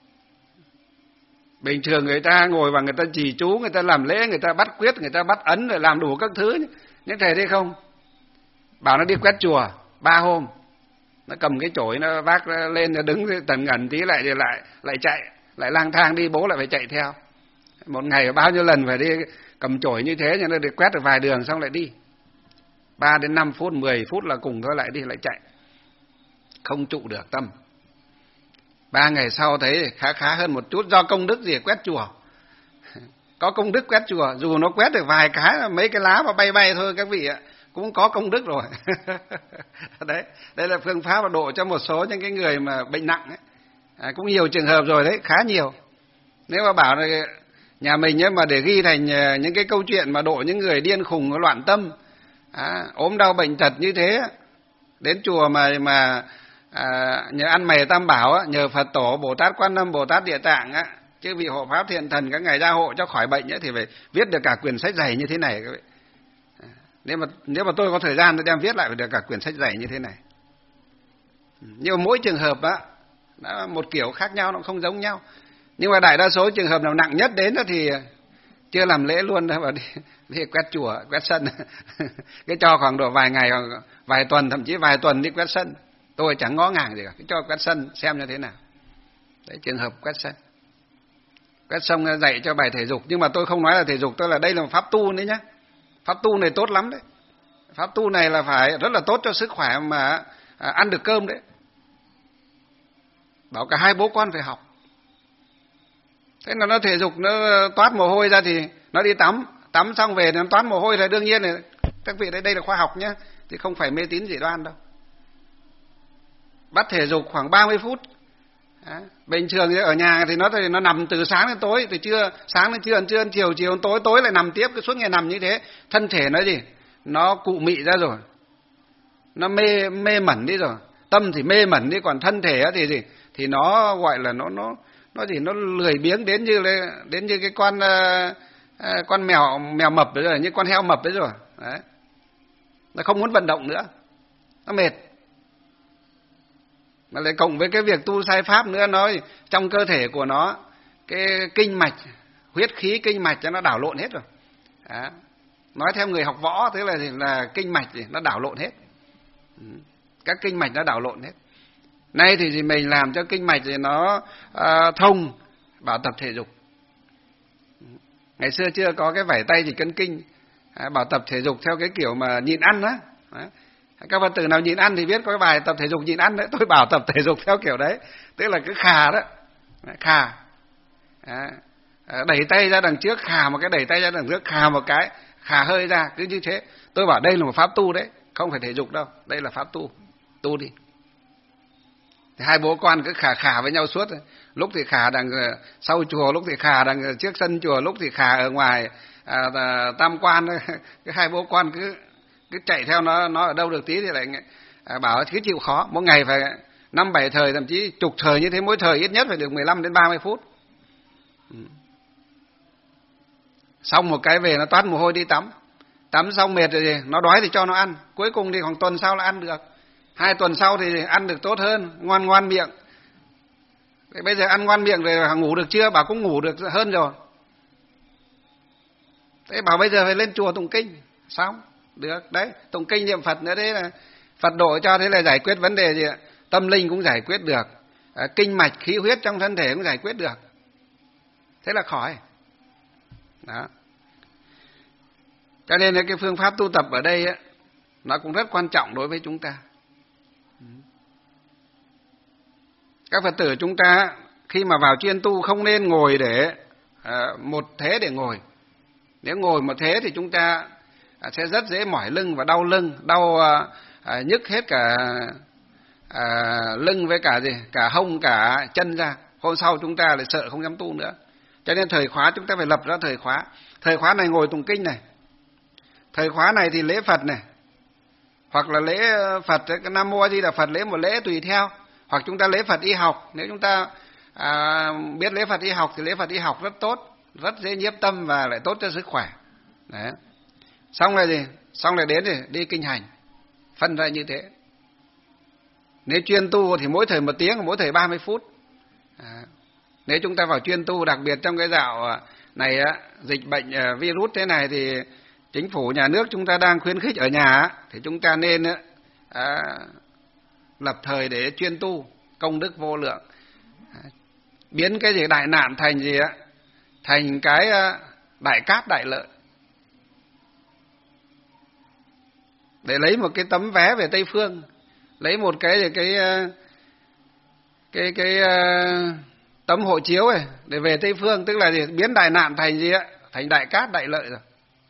Bình thường người ta ngồi và người ta trì chú, người ta làm lễ, người ta bắt quyết, người ta bắt ấn rồi làm đủ các thứ. Nhưng thầy thấy không? Bảo nó đi quét chùa 3 hôm. Nó cầm cái chổi nó vác lên, nó đứng tần ngẩn tí lại chạy, lại lang thang đi, bố lại phải chạy theo. Một ngày bao nhiêu lần phải đi cầm chổi như thế, nhưng nó được quét được vài đường xong lại đi. 3 đến 5 phút, 10 phút là cùng thôi, lại đi lại chạy. Không trụ được tâm. 3 ngày sau thấy khá hơn một chút, do công đức gì quét chùa. Có công đức quét chùa, dù nó quét được vài cái, mấy cái lá mà bay thôi các vị ạ, cũng có công đức rồi. Đấy, đây là phương pháp độ cho một số những cái người mà bệnh nặng ấy. Cũng nhiều trường hợp rồi đấy, khá nhiều. Nếu mà bảo là nhà mình ấy, mà để ghi thành những cái câu chuyện mà độ những người điên khùng loạn tâm, ốm đau bệnh tật như thế, đến chùa mà nhờ ăn mày tam bảo, nhờ Phật tổ, Bồ Tát Quan Âm, Bồ Tát Địa Tạng á, chứ vị hộ pháp thiện thần các ngài gia hộ cho khỏi bệnh ấy, thì phải viết được cả quyển sách dày như thế này các vị. Nếu mà tôi có thời gian tôi đem viết lại được cả quyển sách dày như thế này. Nhưng mà mỗi trường hợp á, nó một kiểu khác nhau, nó không giống nhau. Nhưng mà đại đa số trường hợp nào nặng nhất đến đó thì chưa làm lễ luôn đó, mà đi quét chùa, quét sân. Cái cho khoảng độ vài ngày, vài tuần, thậm chí vài tuần đi quét sân. Tôi chẳng ngó ngàng gì cả, cái cho quét sân xem như thế nào. Đấy, trường hợp quét sân. Quét xong dạy cho bài thể dục, nhưng mà tôi không nói là thể dục, tôi là đây là một pháp tu đấy nhá. Pháp tu này tốt lắm đấy. Pháp tu này là phải rất là tốt cho sức khỏe mà ăn được cơm đấy. Bảo cả 2 bố con phải học. Thế là nó thể dục, nó toát mồ hôi ra thì nó đi tắm xong về nó toát mồ hôi, là đương nhiên là các vị đây là khoa học nhá, thì không phải mê tín dị đoan đâu. Bắt thể dục khoảng 30 phút, Bình thường ở nhà thì nó nằm từ sáng đến tối, từ trưa sáng đến trưa, trưa đến chiều, chiều đến tối, tối lại nằm tiếp, cứ suốt ngày nằm như thế, thân thể nó gì, nó cụ mị ra rồi, nó mê mẩn đi rồi, tâm thì mê mẩn đi, còn thân thể thì gì, thì nó gọi là nó gì, nó lười biếng đến như cái con mèo mập đấy rồi, như con heo mập đấy rồi, đấy, nó không muốn vận động nữa, nó mệt. Mà lại cộng với cái việc tu sai pháp nữa, nó trong cơ thể của nó cái kinh mạch, huyết khí kinh mạch cho nó đảo lộn hết rồi. Đó. Nói theo người học võ thế là kinh mạch thì nó đảo lộn hết. Các kinh mạch nó đảo lộn hết. Nay thì mình làm cho kinh mạch thì nó thông, bảo tập thể dục. Ngày xưa chưa có cái vải tay thì cân kinh, bảo tập thể dục theo cái kiểu mà nhịn ăn á. Các Phật tử nào nhịn ăn thì biết có cái bài tập thể dục nhịn ăn đấy, tôi bảo tập thể dục theo kiểu đấy, tức là cứ khà đó, khà, đẩy tay ra đằng trước, khà một cái, đẩy tay ra đằng trước, khà một cái, khà hơi ra, cứ như thế. Tôi bảo đây là một pháp tu đấy, không phải thể dục đâu, đây là pháp tu đi. Thì hai bố con cứ khà với nhau suốt, lúc thì khà đằng sau chùa, lúc thì khà đằng trước sân chùa, lúc thì khà ở ngoài tam quan. Cái hai bố con cứ chạy theo nó ở đâu được tí thì lại bảo cứ chịu khó, mỗi ngày phải 5-7 thời, thậm chí chục thời như thế, mỗi thời ít nhất phải được 15 đến 30 phút. Xong một cái về nó toát mồ hôi đi tắm xong mệt rồi gì, nó đói thì cho nó ăn, cuối cùng thì khoảng tuần sau là ăn được, 2 tuần sau thì ăn được tốt hơn, ngoan miệng. Thế bây giờ ăn ngoan miệng rồi ngủ được chưa? Bảo cũng ngủ được hơn rồi. Thế bảo bây giờ phải lên chùa tụng kinh, xong được đấy, tụng kinh niệm Phật nữa, đấy là Phật độ cho, thế là giải quyết vấn đề gì ạ? Tâm linh cũng giải quyết được, kinh mạch khí huyết trong thân thể cũng giải quyết được, thế là khỏi. Đó. Cho nên là cái phương pháp tu tập ở đây ấy, nó cũng rất quan trọng đối với chúng ta. Các Phật tử chúng ta khi mà vào chuyên tu không nên ngồi để một thế để ngồi. Nếu ngồi một thế thì chúng ta sẽ rất dễ mỏi lưng và đau lưng, đau nhức hết cả lưng với cả hông, cả chân ra. Hôm sau chúng ta lại sợ không dám tu nữa. Cho nên thời khóa chúng ta phải lập ra thời khóa. Thời khóa này ngồi tụng kinh này. Thời khóa này thì lễ Phật này. Hoặc là lễ Phật, cái Nam Mô A Di Đà Phật, lễ một lễ tùy theo. Hoặc chúng ta lễ Phật y học. Nếu chúng ta biết lễ Phật y học thì lễ Phật y học rất tốt, rất dễ nhiếp tâm và lại tốt cho sức khỏe. Đấy. Xong rồi gì? Xong rồi đến thì đi kinh hành. Phân ra như thế. Nếu chuyên tu thì mỗi thời 1 tiếng, mỗi thời 30 phút. Nếu chúng ta vào chuyên tu, đặc biệt trong cái dạo này dịch bệnh virus thế này thì chính phủ nhà nước chúng ta đang khuyến khích ở nhà thì chúng ta nên lập thời để chuyên tu, công đức vô lượng. Biến cái gì đại nạn thành gì á, thành cái đại cát đại lợi. Để lấy một cái tấm vé về Tây Phương, lấy một cái tấm hộ chiếu này để về Tây Phương, tức là gì? Biến đại nạn thành gì á, thành đại cát đại lợi rồi,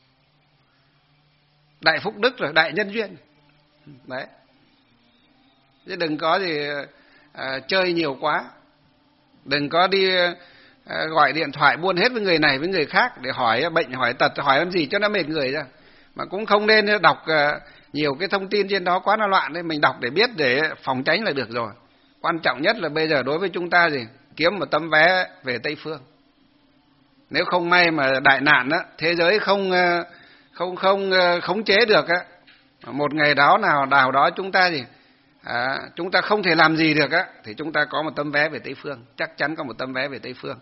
đại phúc đức rồi, đại nhân duyên. Đấy. Chứ đừng có gì chơi nhiều quá, đừng có đi gọi điện thoại buôn hết với người này với người khác để hỏi bệnh, hỏi tật, hỏi làm gì cho nó mệt người ra. Mà cũng không nên đọc nhiều cái thông tin trên đó quá nó loạn đấy, mình đọc để biết, để phòng tránh là được rồi. Quan trọng nhất là bây giờ đối với chúng ta gì? Kiếm một tấm vé về Tây Phương. Nếu không may mà đại nạn á, thế giới không khống chế được á, một ngày nào đó chúng ta gì? Chúng ta không thể làm gì được á, thì chúng ta có một tấm vé về Tây Phương, chắc chắn có một tấm vé về Tây Phương.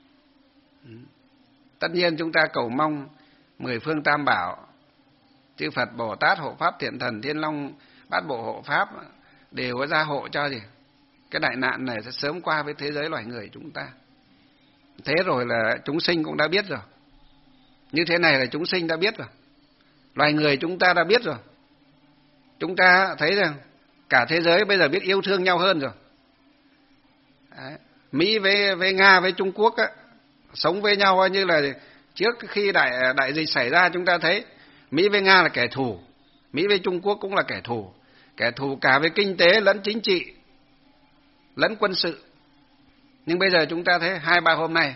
Tất nhiên chúng ta cầu mong 10 phương Tam Bảo, chư Phật, Bồ Tát, hộ pháp, thiện thần, thiên long, bát bộ hộ pháp đều có gia hộ cho gì? Cái đại nạn này sẽ sớm qua với thế giới loài người chúng ta. Thế rồi là chúng sinh cũng đã biết rồi. Như thế này là chúng sinh đã biết rồi. Loài người chúng ta đã biết rồi. Chúng ta thấy rằng cả thế giới bây giờ biết yêu thương nhau hơn rồi. Đấy. Mỹ với Nga với Trung Quốc á, sống với nhau như là trước khi đại dịch xảy ra, chúng ta thấy Mỹ với Nga là kẻ thù, Mỹ với Trung Quốc cũng là kẻ thù cả về kinh tế lẫn chính trị lẫn quân sự. Nhưng bây giờ chúng ta thấy 2-3 hôm nay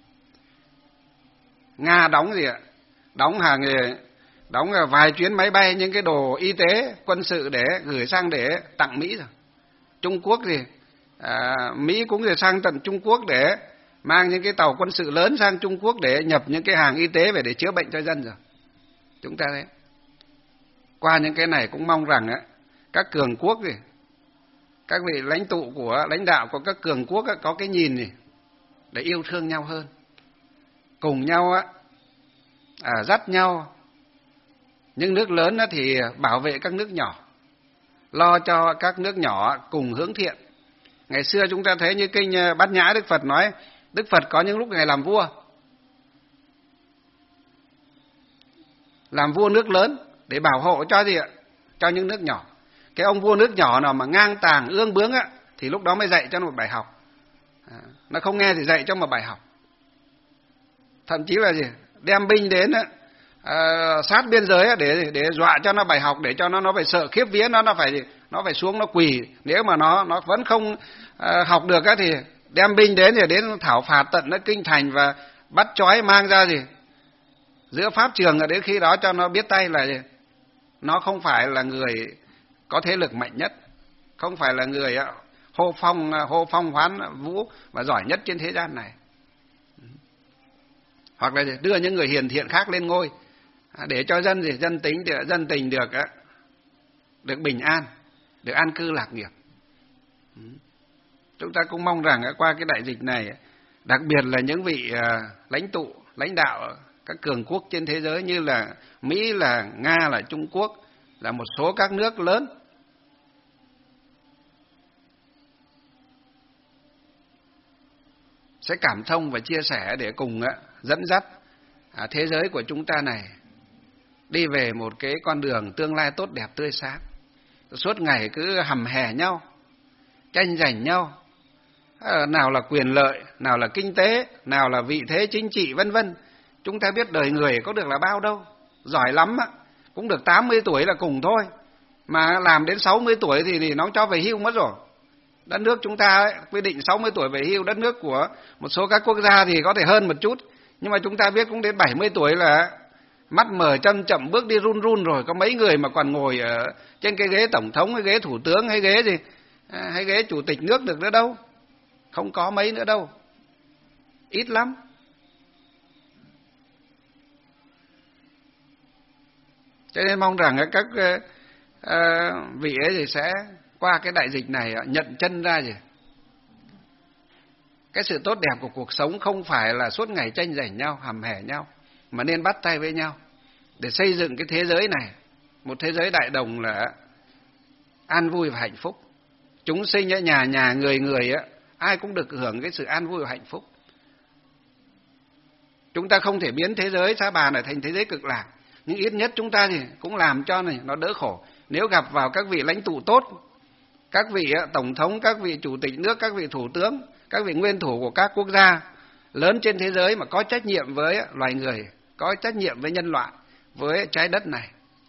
Nga đóng gì ạ? Đóng vài chuyến máy bay những cái đồ y tế quân sự để gửi sang để tặng Mỹ rồi. Trung Quốc Mỹ cũng sang tận Trung Quốc để mang những cái tàu quân sự lớn sang Trung Quốc để nhập những cái hàng y tế về để chữa bệnh cho dân rồi. Chúng ta thấy qua những cái này cũng mong rằng các cường quốc các vị lãnh đạo của các cường quốc có cái nhìn để yêu thương nhau hơn, cùng nhau dắt nhau. Những nước lớn thì bảo vệ các nước nhỏ, lo cho các nước nhỏ cùng hướng thiện. Ngày xưa chúng ta thấy như kinh Bát Nhã Đức Phật nói, Đức Phật có những lúc Ngài làm vua nước lớn để bảo hộ cho cho những nước nhỏ. Cái ông vua nước nhỏ nào mà ngang tàng ương bướng thì lúc đó mới dạy cho nó một bài học. Nó không nghe thì dạy cho một bài học. Thậm chí là đem binh đến sát biên giới để dọa cho nó bài học, để cho nó phải sợ khiếp vía, nó phải xuống nó quỳ. Nếu mà nó vẫn không học được thì đem binh đến đến thảo phạt tận nó kinh thành và bắt trói mang ra giữa pháp trường. Đến khi đó cho nó biết tay là nó không phải là người có thế lực mạnh nhất, không phải là người hô phong hoán vũ và giỏi nhất trên thế gian này. Hoặc là đưa những người hiền thiện khác lên ngôi để cho dân tình được bình an, được an cư lạc nghiệp. Chúng ta cũng mong rằng qua cái đại dịch này, đặc biệt là những vị lãnh đạo các cường quốc trên thế giới như là Mỹ, là Nga, là Trung Quốc, là một số các nước lớn, sẽ cảm thông và chia sẻ để cùng dẫn dắt thế giới của chúng ta này đi về một cái con đường tương lai tốt đẹp tươi sáng. Suốt ngày cứ hầm hè nhau, tranh giành nhau, nào là quyền lợi, nào là kinh tế, nào là vị thế chính trị, vân vân. Chúng ta biết đời người có được là bao đâu, giỏi lắm cũng được 80 tuổi là cùng thôi, mà làm đến 60 tuổi thì nó cho về hưu mất rồi. Đất nước chúng ta quy định 60 tuổi về hưu, đất nước của một số các quốc gia thì có thể hơn một chút, nhưng mà chúng ta biết cũng đến 70 tuổi là mắt mở chậm chậm bước đi run run rồi. Có mấy người mà còn ngồi ở trên cái ghế tổng thống hay ghế thủ tướng hay ghế chủ tịch nước được nữa đâu, không có mấy nữa đâu, ít lắm. Cho nên mong rằng các vị ấy thì sẽ qua cái đại dịch này nhận chân ra cái sự tốt đẹp của cuộc sống không phải là suốt ngày tranh giành nhau, hầm hè nhau, mà nên bắt tay với nhau để xây dựng cái thế giới này, một thế giới đại đồng là an vui và hạnh phúc. Chúng sinh nhà nhà người ai cũng được hưởng cái sự an vui và hạnh phúc. Chúng ta không thể biến thế giới Sa Bà này thành thế giới cực lạc, nhưng ít nhất chúng ta thì cũng làm cho nó đỡ khổ. Nếu gặp vào các vị lãnh tụ tốt, các vị tổng thống, các vị chủ tịch nước, các vị thủ tướng, các vị nguyên thủ của các quốc gia lớn trên thế giới mà có trách nhiệm với loài người, có trách nhiệm với nhân loại, với trái đất này,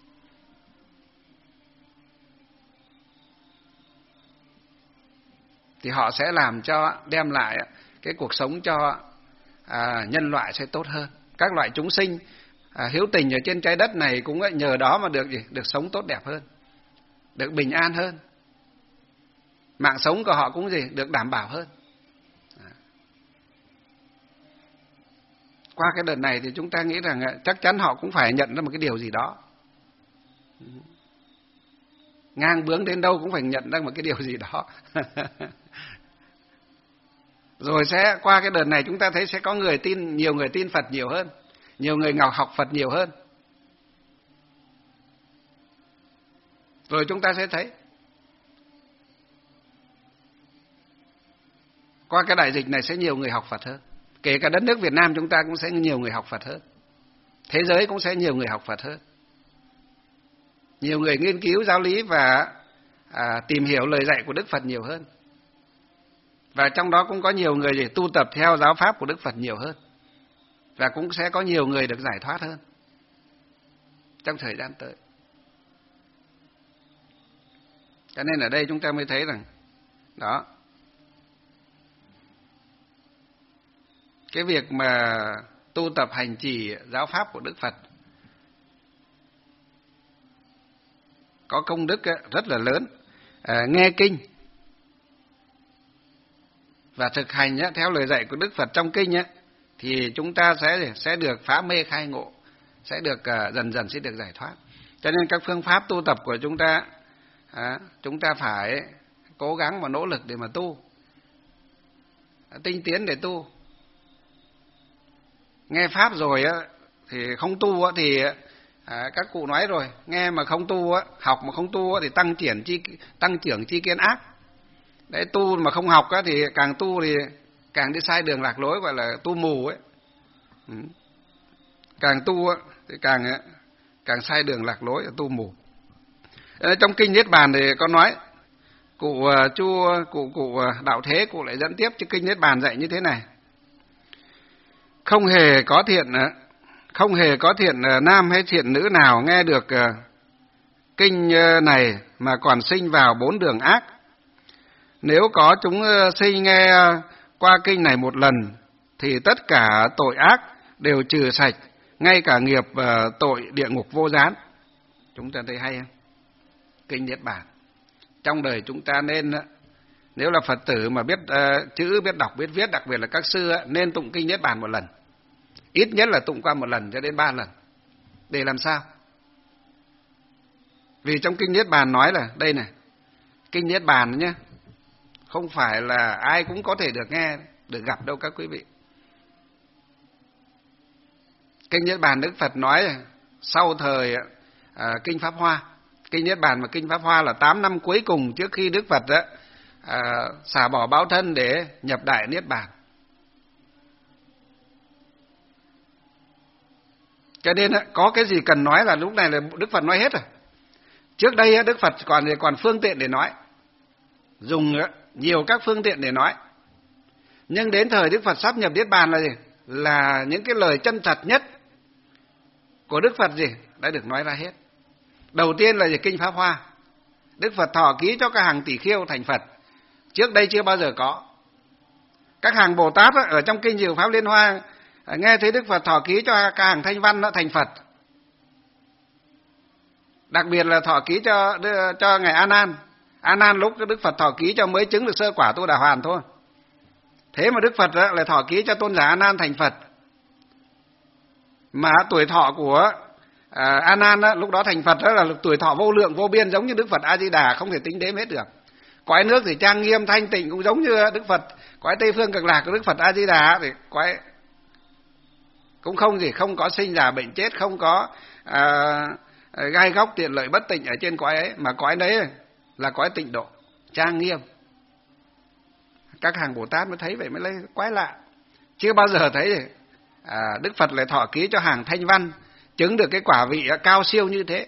thì họ sẽ đem lại cái cuộc sống cho nhân loại sẽ tốt hơn. Các loại chúng sinh hiếu tình ở trên trái đất này cũng nhờ đó mà được sống tốt đẹp hơn, được bình an hơn. Mạng sống của họ cũng được đảm bảo hơn. Qua cái đợt này thì chúng ta nghĩ rằng chắc chắn họ cũng phải nhận ra một cái điều gì đó. Ngang bướng đến đâu cũng phải nhận ra một cái điều gì đó. Rồi sẽ qua cái đợt này chúng ta thấy sẽ có nhiều người tin Phật nhiều hơn, nhiều người học Phật nhiều hơn. Rồi chúng ta sẽ thấy qua cái đại dịch này sẽ nhiều người học Phật hơn. Kể cả đất nước Việt Nam chúng ta cũng sẽ nhiều người học Phật hơn. Thế giới cũng sẽ nhiều người học Phật hơn. Nhiều người nghiên cứu giáo lý và tìm hiểu lời dạy của Đức Phật nhiều hơn. Và trong đó cũng có nhiều người tu tập theo giáo pháp của Đức Phật nhiều hơn. Và cũng sẽ có nhiều người được giải thoát hơn trong thời gian tới. Cho nên ở đây chúng ta mới thấy rằng đó, cái việc mà tu tập hành trì giáo pháp của Đức Phật có công đức rất là lớn. Nghe kinh và thực hành theo lời dạy của Đức Phật trong kinh thì chúng ta sẽ được phá mê khai ngộ, sẽ được dần dần sẽ được giải thoát. Cho nên các phương pháp tu tập của chúng ta phải cố gắng và nỗ lực để mà tu, tinh tiến để tu. Nghe pháp rồi thì không tu thì các cụ nói rồi, nghe mà không tu học mà không tu thì tăng trưởng chi kiến ác. Đấy, tu mà không học thì càng tu thì càng đi sai đường lạc lối, gọi là tu mù ấy. Càng tu thì càng sai đường lạc lối, tu mù. Trong kinh Niết Bàn thì có nói, cụ Đạo Thế cụ lại dẫn tiếp cho kinh Niết Bàn dạy như thế này: không hề có thiện nam hay thiện nữ nào nghe được kinh này mà còn sinh vào 4 đường ác. Nếu có chúng sinh nghe qua kinh này một lần thì tất cả tội ác đều trừ sạch, ngay cả nghiệp tội địa ngục vô gián. Chúng ta thấy hay không? Kinh Niết Bàn. Trong đời chúng ta nên, nếu là Phật tử mà biết chữ, biết đọc, biết viết, đặc biệt là các sư, nên tụng kinh Niết Bàn một lần. Ít nhất là tụng qua 1 lần cho đến 3 lần. Để làm sao? Vì trong kinh Niết Bàn nói là, đây này, kinh Niết Bàn nhé, không phải là ai cũng có thể được nghe, được gặp đâu các quý vị. Kinh Niết Bàn Đức Phật nói sau thời kinh Pháp Hoa. Kinh Niết Bàn và kinh Pháp Hoa là 8 năm cuối cùng trước khi Đức Phật xả bỏ báo thân để nhập Đại Niết Bàn. Cho nên có cái gì cần nói là lúc này là Đức Phật nói hết rồi. Trước đây Đức Phật còn phương tiện để nói, dùng nhiều các phương tiện để nói. Nhưng đến thời Đức Phật sắp nhập Niết Bàn là gì? Là những cái lời chân thật nhất của Đức Phật đã được nói ra hết. Đầu tiên là kinh Pháp Hoa. Đức Phật thọ ký cho các hàng tỷ khiêu thành Phật. Trước đây chưa bao giờ có. Các hàng Bồ Tát ở trong kinh Diệu Pháp Liên Hoa nghe thấy Đức Phật thọ ký cho các hàng Thanh Văn thành Phật. Đặc biệt là thọ ký cho ngài A Nan. A Nan lúc Đức Phật thọ ký cho mới chứng được sơ quả Tu Đà Hoàn thôi. Thế mà Đức Phật lại thọ ký cho tôn giả A Nan thành Phật. Mà tuổi thọ của A Nan lúc đó thành Phật là tuổi thọ vô lượng vô biên, giống như Đức Phật A Di Đà, không thể tính đếm hết được. Cõi nước thì trang nghiêm thanh tịnh cũng giống như Đức Phật. Cõi Tây Phương Cực Lạc của Đức Phật A Di Đà thì cõi cũng không có sinh già bệnh chết, không có gai góc tiện lợi bất tịnh ở trên cõi ấy, mà cõi đấy là cõi tịnh độ, trang nghiêm. Các hàng Bồ Tát mới thấy vậy, mới lấy quái lạ. Chưa bao giờ thấy Đức Phật lại thọ ký cho hàng Thanh Văn chứng được cái quả vị cao siêu như thế.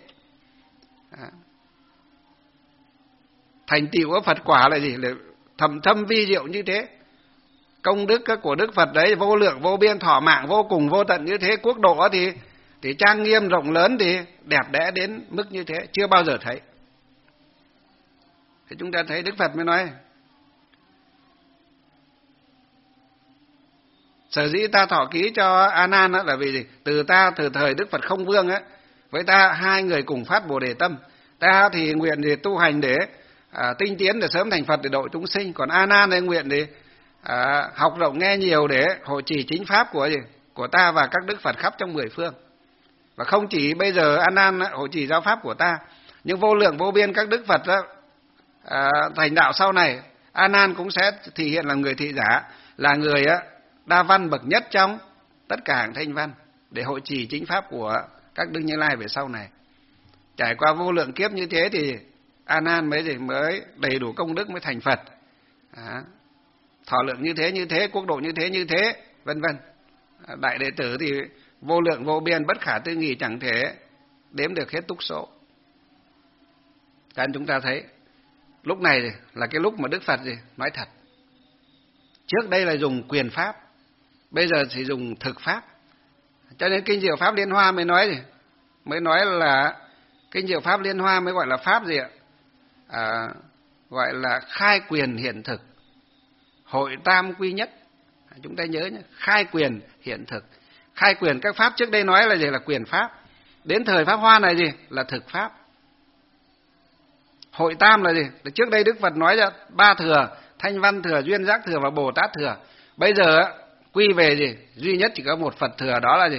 Thành tựu của Phật quả là gì? Là thầm thâm vi diệu như thế. Công đức của Đức Phật đấy vô lượng vô biên, thọ mạng vô cùng vô tận như thế. Quốc độ thì trang nghiêm rộng lớn, thì đẹp đẽ đến mức như thế, chưa bao giờ thấy. Thì chúng ta thấy Đức Phật mới nói, sở dĩ ta thọ ký cho A Nan là vì gì? Từ thời Đức Phật Không Vương với ta, 2 người cùng phát Bồ Đề tâm. Ta thì nguyện thì tu hành để tinh tiến để sớm thành Phật để độ chúng sinh. Còn A Nan thì nguyện thì học rộng nghe nhiều để hộ trì chính pháp của ta và các Đức Phật khắp trong 10 phương. Và không chỉ bây giờ A Nan hộ trì giáo pháp của ta, nhưng vô lượng vô biên các Đức Phật thành đạo sau này, A Nan cũng sẽ thể hiện là người thị giả, là người đa văn bậc nhất trong tất cả hàng Thanh Văn, để hộ trì chính pháp của các Đức Như Lai về sau này. Trải qua vô lượng kiếp như thế thì A Nan mới đầy đủ công đức mới thành Phật. Thọ lượng như thế, quốc độ như thế, vân vân. Đại đệ tử thì vô lượng vô biên, bất khả tư nghị, chẳng thể đếm được hết túc số. Cho nên chúng ta thấy lúc này là cái lúc mà Đức Phật nói thật. Trước đây là dùng quyền pháp, bây giờ thì dùng thực pháp. Cho nên kinh Diệu Pháp Liên Hoa mới nói là kinh Diệu Pháp Liên Hoa mới gọi là pháp gì ạ? Gọi là khai quyền hiện thực, hội tam quy nhất. Chúng ta nhớ nhé, khai quyền hiện thực. Khai quyền các pháp trước đây nói là gì? Là quyền pháp. Đến thời Pháp Hoa này gì? Là thực pháp. Hội tam là gì? Trước đây Đức Phật nói ra 3 thừa: Thanh Văn thừa, Duyên Giác thừa và Bồ Tát thừa. Bây giờ quy về gì? Duy nhất chỉ có một Phật thừa, đó là gì?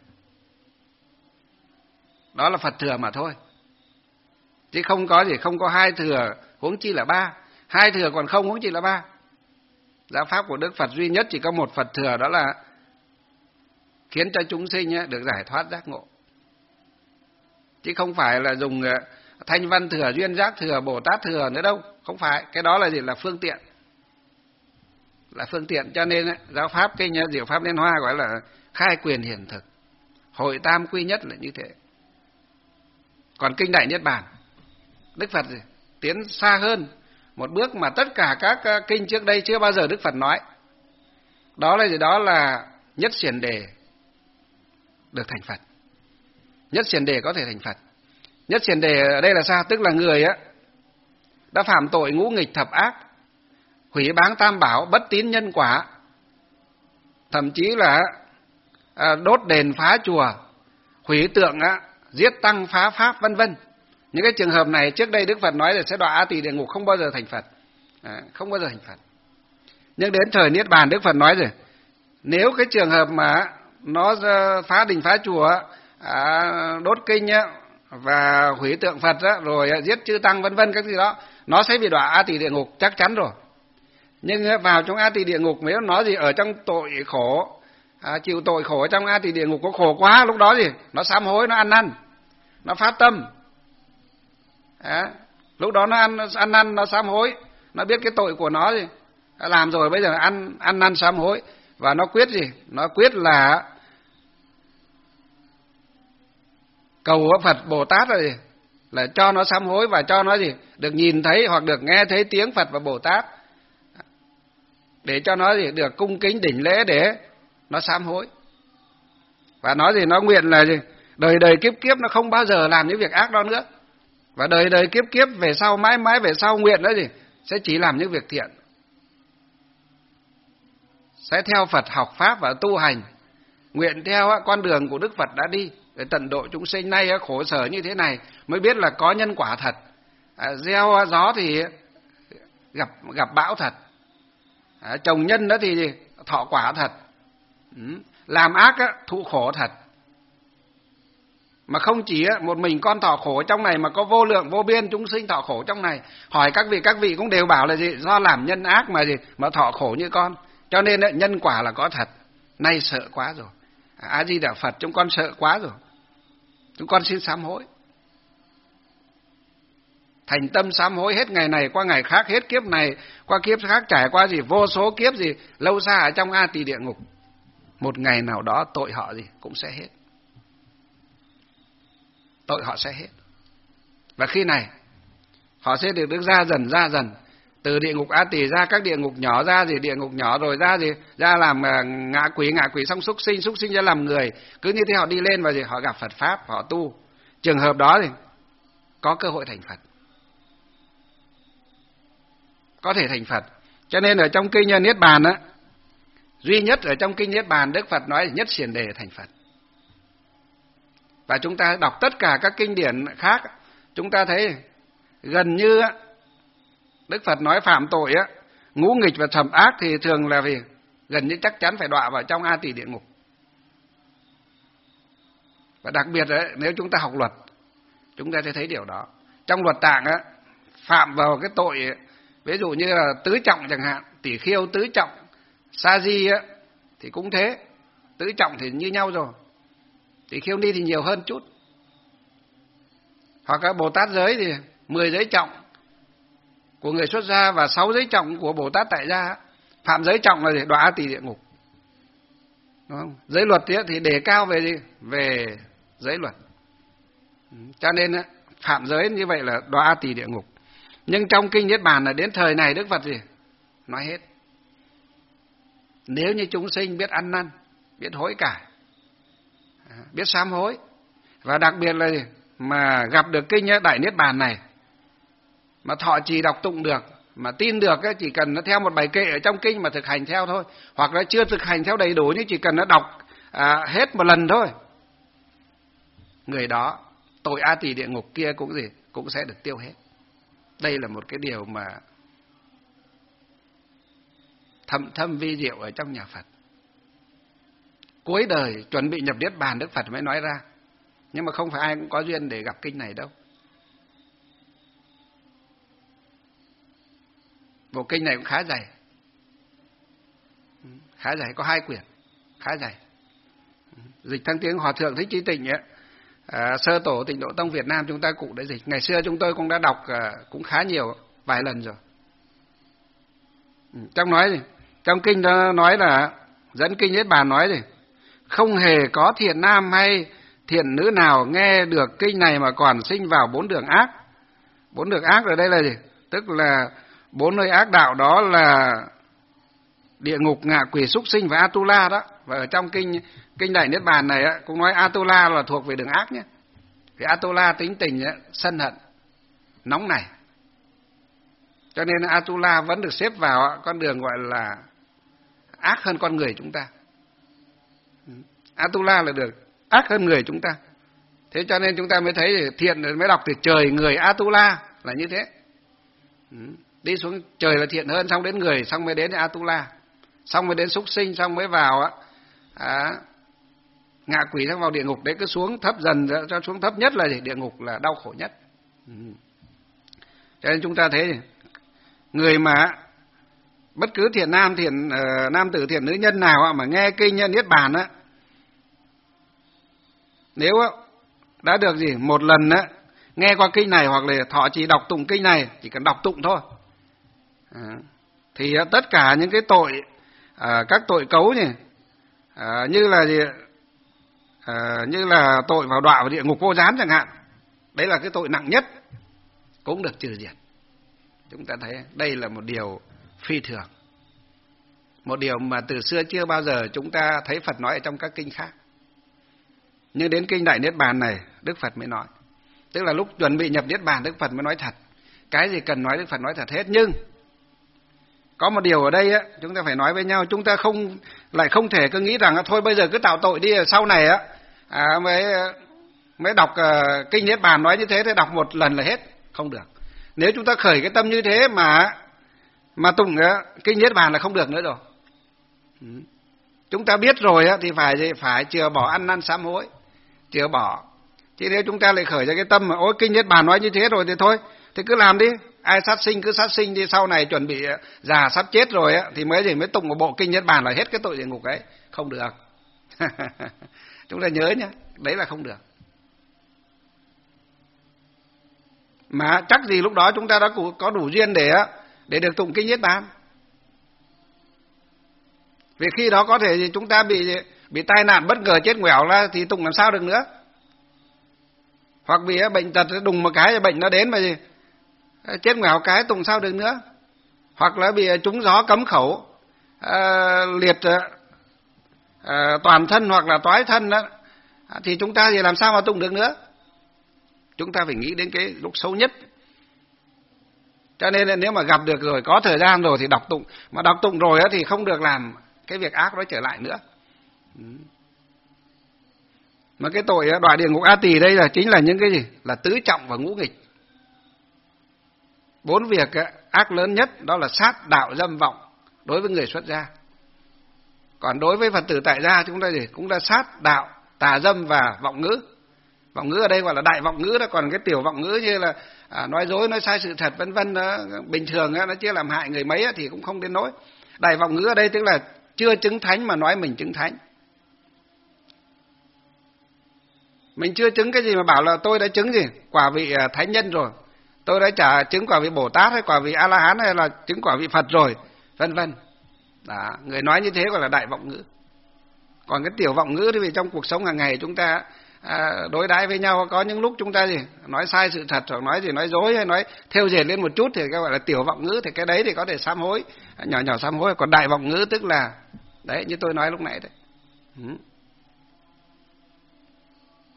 Đó là Phật thừa mà thôi. Chứ không có gì, không có 2 thừa, huống chi là 3. 2 thừa còn không, huống chi là 3. Giáo pháp của Đức Phật duy nhất chỉ có một Phật thừa, đó là khiến cho chúng sinh được giải thoát giác ngộ. Chứ không phải là dùng Thanh Văn thừa, Duyên Giác thừa, Bồ Tát thừa nữa đâu. Không phải, cái đó là gì? Là phương tiện. Là phương tiện, cho nên giáo pháp kinh Diệu Pháp Liên Hoa gọi là khai quyền hiển thực. Hội tam quy nhất là như thế. Còn kinh Đại Niết Bàn, Đức Phật tiến xa hơn một bước mà tất cả các kinh trước đây chưa bao giờ Đức Phật nói. Đó là gì? Đó là nhất xiển đề được thành Phật. Nhất xiển đề có thể thành Phật. Nhất xiển đề ở đây là sao? Tức là người đã phạm tội ngũ nghịch thập ác, hủy báng tam bảo, bất tín nhân quả, thậm chí là đốt đền phá chùa, hủy tượng, giết tăng phá pháp, vân vân. Những cái trường hợp này trước đây Đức Phật nói là sẽ đọa A Tỳ địa ngục, không bao giờ thành Phật. Không bao giờ thành Phật. Nhưng đến thời Niết Bàn Đức Phật nói rồi, nếu cái trường hợp mà nó phá đình phá chùa, đốt kinh và hủy tượng Phật rồi giết chư tăng vân vân các gì đó, nó sẽ bị đọa A Tỳ địa ngục chắc chắn rồi. Nhưng vào trong A Tỳ địa ngục, nếu nó gì ở trong tội khổ, chịu tội khổ trong A Tỳ địa ngục có khổ quá, lúc đó gì nó sám hối, nó ăn năn, nó phát tâm. Lúc đó nó ăn năn, nó sám hối, nó biết cái tội của nó gì đã làm rồi, bây giờ ăn năn sám hối, và nó quyết gì? Nó quyết là cầu Phật Bồ Tát là gì? Là cho nó sám hối và cho nó gì? Được nhìn thấy hoặc được nghe thấy tiếng Phật và Bồ Tát, để cho nó gì? Được cung kính đỉnh lễ để nó sám hối. Và nó gì? Nó nguyện là gì? Đời đời kiếp kiếp nó không bao giờ làm những việc ác đó nữa. Và đời đời kiếp kiếp về sau, mãi mãi về sau nguyện đó gì? Sẽ chỉ làm những việc thiện. Sẽ theo Phật học Pháp và tu hành. Nguyện theo con đường của Đức Phật đã đi, để tận độ chúng sinh nay khổ sở như thế này, mới biết là có nhân quả thật. Gieo gió thì gặp bão thật. Trồng nhân đó thì gì? Thọ quả thật. Làm ác thụ khổ thật. Mà không chỉ một mình con thọ khổ trong này, mà có vô lượng vô biên chúng sinh thọ khổ trong này. Hỏi các vị cũng đều bảo là gì? Do làm nhân ác mà gì? Mà thọ khổ như con. Cho nên nhân quả là có thật. Nay sợ quá rồi. A Di Đà Phật, chúng con sợ quá rồi. Chúng con xin sám hối. Thành tâm sám hối hết ngày này qua ngày khác, hết kiếp này qua kiếp khác, trải qua gì? Vô số kiếp gì? Lâu xa ở trong A Tỳ địa ngục. Một ngày nào đó tội họ gì? Cũng sẽ hết. Tội họ sẽ hết. Và khi này họ sẽ được ra dần. Từ địa ngục A Tỳ ra các địa ngục nhỏ, ra gì? Địa ngục nhỏ rồi ra gì? Ra làm ngạ quỷ xong súc sinh ra làm người. Cứ như thế họ đi lên và gì? Họ gặp Phật Pháp, họ tu. Trường hợp đó thì có cơ hội thành Phật. Có thể thành Phật. Cho nên ở trong kinh Niết Bàn duy nhất ở trong kinh Niết Bàn Đức Phật nói nhất xiển đề thành Phật. Và chúng ta đọc tất cả các kinh điển khác, chúng ta thấy gần như Đức Phật nói phạm tội ngũ nghịch và thập ác thì thường là vì gần như chắc chắn phải đọa vào trong A Tỳ địa ngục. Và đặc biệt nếu chúng ta học luật, chúng ta sẽ thấy điều đó. Trong luật tạng phạm vào cái tội ví dụ như là tứ trọng chẳng hạn, tỷ khiêu tứ trọng, sa di thì cũng thế. Tứ trọng thì như nhau rồi. Tỷ khiêu ni thì nhiều hơn chút. Hoặc các Bồ Tát giới thì 10 giới trọng của người xuất gia và 6 giới trọng của Bồ Tát tại gia. Phạm giới trọng là để đọa A Tỳ địa ngục. Đúng không? Giới luật thì đề cao về gì? Về giới luật. Cho nên phạm giới như vậy là đọa A Tỳ địa ngục. Nhưng trong kinh Niết Bàn là đến thời này Đức Phật gì? Nói hết. Nếu như chúng sinh biết ăn năn, biết hối cải, biết sám hối, và đặc biệt là mà gặp được kinh Đại Niết Bàn này, mà thọ trì đọc tụng được, mà tin được ấy, chỉ cần nó theo một bài kệ ở trong kinh mà thực hành theo thôi, hoặc là chưa thực hành theo đầy đủ nhưng chỉ cần nó đọc hết một lần thôi, người đó tội A Tỳ địa ngục kia cũng sẽ được tiêu hết. Đây là một cái điều mà thâm vi diệu ở trong nhà Phật. Cuối đời chuẩn bị nhập niết bàn Đức Phật mới nói ra, nhưng mà không phải ai cũng có duyên để gặp kinh này đâu. Bộ kinh này cũng khá dày, có 2 quyển, khá dày. Dịchทั้ng tiếng Hòa thượng Thích Chí Tịnh ấy, Sơ tổ Tịnh Độ Tông Việt Nam chúng ta cũng đã dịch. Ngày xưa chúng tôi cũng đã đọc cũng khá nhiều, vài lần rồi. Trong kinh đó nói là dẫn kinh Niết Bàn nói gì? Không hề có thiện nam hay thiện nữ nào nghe được kinh này mà còn sinh vào 4 đường ác. 4 đường ác ở đây là gì? Tức là 4 nơi ác đạo, đó là địa ngục, ngạ quỷ, súc sinh và Atula đó. Và ở trong kinh Đại Niết Bàn này cũng nói Atula là thuộc về đường ác nhé. Vì Atula tính tình sân hận, nóng nảy. Cho nên Atula vẫn được xếp vào con đường gọi là ác hơn con người chúng ta. Atula là được ác hơn người chúng ta. Thế cho nên chúng ta mới thấy thiện, mới đọc từ trời người Atula là như thế. Đi xuống trời là thiện hơn, xong đến người, xong mới đến Atula, xong mới đến súc sinh, xong mới vào ngạ quỷ, xong vào địa ngục. Đấy cứ xuống thấp dần cho xuống thấp nhất là gì? Địa ngục là đau khổ nhất. Cho nên chúng ta thấy người mà bất cứ thiện nam, nam tử, thiện nữ nhân nào mà nghe kinh Niết Bàn á, nếu đã được một lần nghe qua kinh này hoặc là thọ trì đọc tụng kinh này, chỉ cần đọc tụng thôi, thì tất cả những cái tội, các tội cấu như là tội vào đọa vào địa ngục vô gián chẳng hạn, đấy là cái tội nặng nhất, cũng được trừ diệt. Chúng ta thấy đây là một điều phi thường, một điều mà từ xưa chưa bao giờ chúng ta thấy Phật nói ở trong các kinh khác. Nhưng đến kinh Đại Niết Bàn này Đức Phật mới nói. Tức là lúc chuẩn bị nhập Niết Bàn Đức Phật mới nói thật. Cái gì cần nói Đức Phật nói thật hết. Nhưng có một điều ở đây chúng ta phải nói với nhau. Chúng ta không thể cứ nghĩ rằng thôi bây giờ cứ tạo tội đi, sau này mới đọc kinh Niết Bàn nói như thế thì đọc một lần là hết. Không được. Nếu chúng ta khởi cái tâm như thế mà tụng kinh Niết Bàn là không được nữa rồi. Chúng ta biết rồi thì phải chừa bỏ ăn năn sám hối, chừa bỏ. Chứ nếu chúng ta lại khởi ra cái tâm mà ôi kinh Niết Bàn nói như thế rồi thì thôi, thì cứ làm đi. Ai sát sinh cứ sát sinh đi, sau này chuẩn bị già sắp chết rồi thì mới tụng một bộ kinh Niết Bàn là hết cái tội địa ngục ấy. Không được. Chúng ta nhớ nhé, đấy là không được. Mà chắc gì lúc đó chúng ta đã có đủ duyên để được tụng kinh Niết Bàn. Vì khi đó có thể chúng ta bị tai nạn bất ngờ chết ngoẻo ra thì tụng làm sao được nữa. Hoặc vì bệnh tật đùng một cái bệnh nó đến mà chết ngoẻo cái tụng sao được nữa. Hoặc là bị trúng gió cấm khẩu, liệt toàn thân hoặc là toái thân đó, thì chúng ta thì làm sao mà tụng được nữa. Chúng ta phải nghĩ đến cái lúc xấu nhất. Cho nên là nếu mà gặp được rồi, có thời gian rồi thì đọc tụng. Mà đọc tụng rồi thì không được làm cái việc ác đó trở lại nữa. Mà cái tội đọa địa ngục A Tỳ đây là chính là những cái gì? Là tứ trọng và ngũ nghịch. 4 việc ác lớn nhất đó là sát, đạo, dâm, vọng đối với người xuất gia. Còn đối với Phật tử tại gia chúng ta gì? Cũng là sát, đạo, tà dâm và vọng ngữ. Vọng ngữ ở đây gọi là đại vọng ngữ đó, còn cái tiểu vọng ngữ như là nói dối, nói sai sự thật vân vân, bình thường nó chưa làm hại người mấy thì cũng không đến nỗi. Đại vọng ngữ ở đây tức là chưa chứng thánh mà nói mình chứng thánh. Mình chưa chứng cái gì mà bảo là tôi đã chứng gì? Quả vị thánh nhân rồi. Tôi đã chứng quả vị Bồ Tát hay quả vị A-la-hán hay là chứng quả vị Phật rồi, vân vân. Đó, người nói như thế gọi là đại vọng ngữ. Còn cái tiểu vọng ngữ thì vì trong cuộc sống hàng ngày chúng ta đối đãi với nhau có những lúc chúng ta nói sai sự thật hoặc nói dối hay nói thêu dệt lên một chút thì cái gọi là tiểu vọng ngữ, thì cái đấy thì có thể sám hối, nhỏ sám hối. Còn đại vọng ngữ tức là đấy như tôi nói lúc nãy đấy.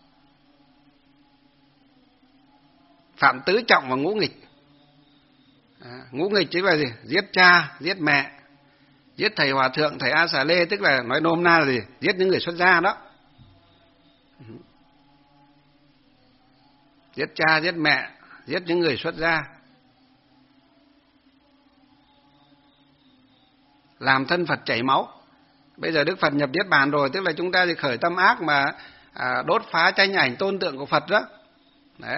Phạm tứ trọng và ngũ nghịch. Ngũ nghịch chính là gì? Giết cha, giết mẹ, giết thầy hòa thượng, thầy A Xà Lê, tức là nói nôm na là gì? Giết những người xuất gia đó. Giết cha, giết mẹ, giết những người xuất gia, làm thân Phật chảy máu. Bây giờ Đức Phật nhập Niết Bàn rồi, tức là chúng ta thì khởi tâm ác mà đốt phá tranh ảnh tôn tượng của Phật đó. Đấy.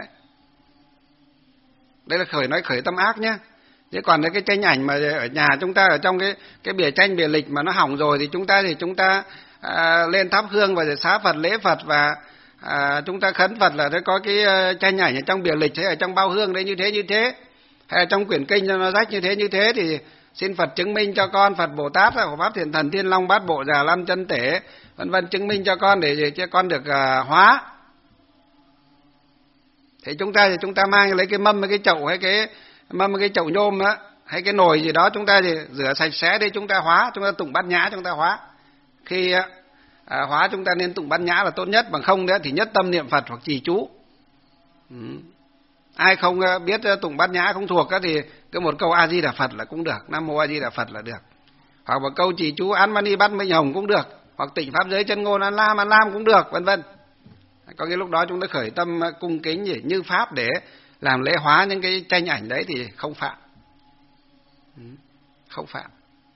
Đây là khởi tâm ác nhé. Chứ còn cái tranh ảnh mà ở nhà chúng ta ở trong cái bìa tranh bìa lịch mà nó hỏng rồi thì chúng ta lên thắp hương và xá Phật, lễ Phật và chúng ta khấn Phật là nó có cái tranh ảnh ở trong bìa lịch hay ở trong bao hương đấy như thế, hay ở trong quyển kinh cho nó rách như thế thì xin Phật chứng minh cho con, Phật Bồ Tát, Hộ Pháp Thiện Thần, Thiên Long, Bát Bộ, Già Lam, Chân Tể, vân vân, chứng minh cho con để cho con được hóa. Thế chúng ta mang lấy cái mâm, cái chậu hay cái mâm, cái chậu nhôm đó, hay cái nồi gì đó, chúng ta thì rửa sạch sẽ đi, chúng ta hóa, chúng ta tụng Bát Nhã, chúng ta hóa. Khi hóa chúng ta nên tụng Bát Nhã là tốt nhất, bằng không nữa thì nhất tâm niệm Phật hoặc trì chú. Ai không biết tụng Bát Nhã không thuộc thì cứ một câu A Di Đà Phật là cũng được, Nam Mô A Di Đà Phật là được, hoặc một câu trì chú Án Mani Bát Minh Hồng cũng được, hoặc Tịnh Pháp Giới Chân Ngôn An Lam cũng được, vân vân. Có cái lúc đó chúng ta khởi tâm cung kính như pháp để làm lễ hóa những cái tranh ảnh đấy thì không phạm. Không phạm.